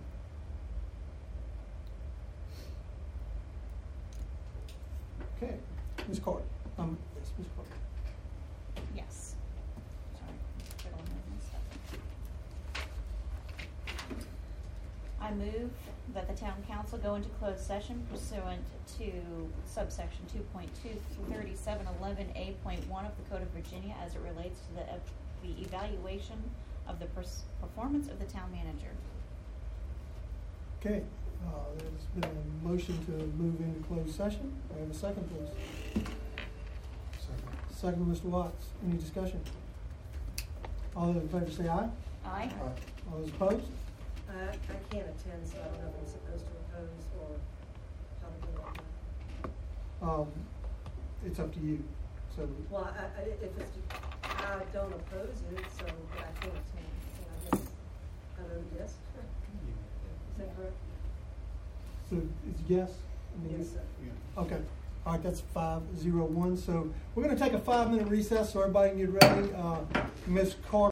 Okay, Miz Carter. Um, yes, Miz Carter. Yes. Sorry. I don't have my stuff. I move that the town council go into closed session pursuant to subsection two point two thirty-seven eleven A point one of the Code of Virginia as it relates to the, ev- the evaluation of the pers- performance of the town manager. Okay, uh, there's been a motion to move into closed session. I have a second, please. Second. Second, Mister Watts. Any discussion? All those in favor say aye. Aye. All those opposed? I, I can't attend, so I don't know if I'm supposed to oppose or how to do it. Um, it's up to you. So, Well, I, I, if it's, I don't oppose it, so but I can't attend, so I guess, I vote yes. Is that correct? so it's yes? I mean, Yes, sir. Okay. All right, that's five zero one. So we're going to take a five minute recess so everybody can get ready. Uh, Miss Carter.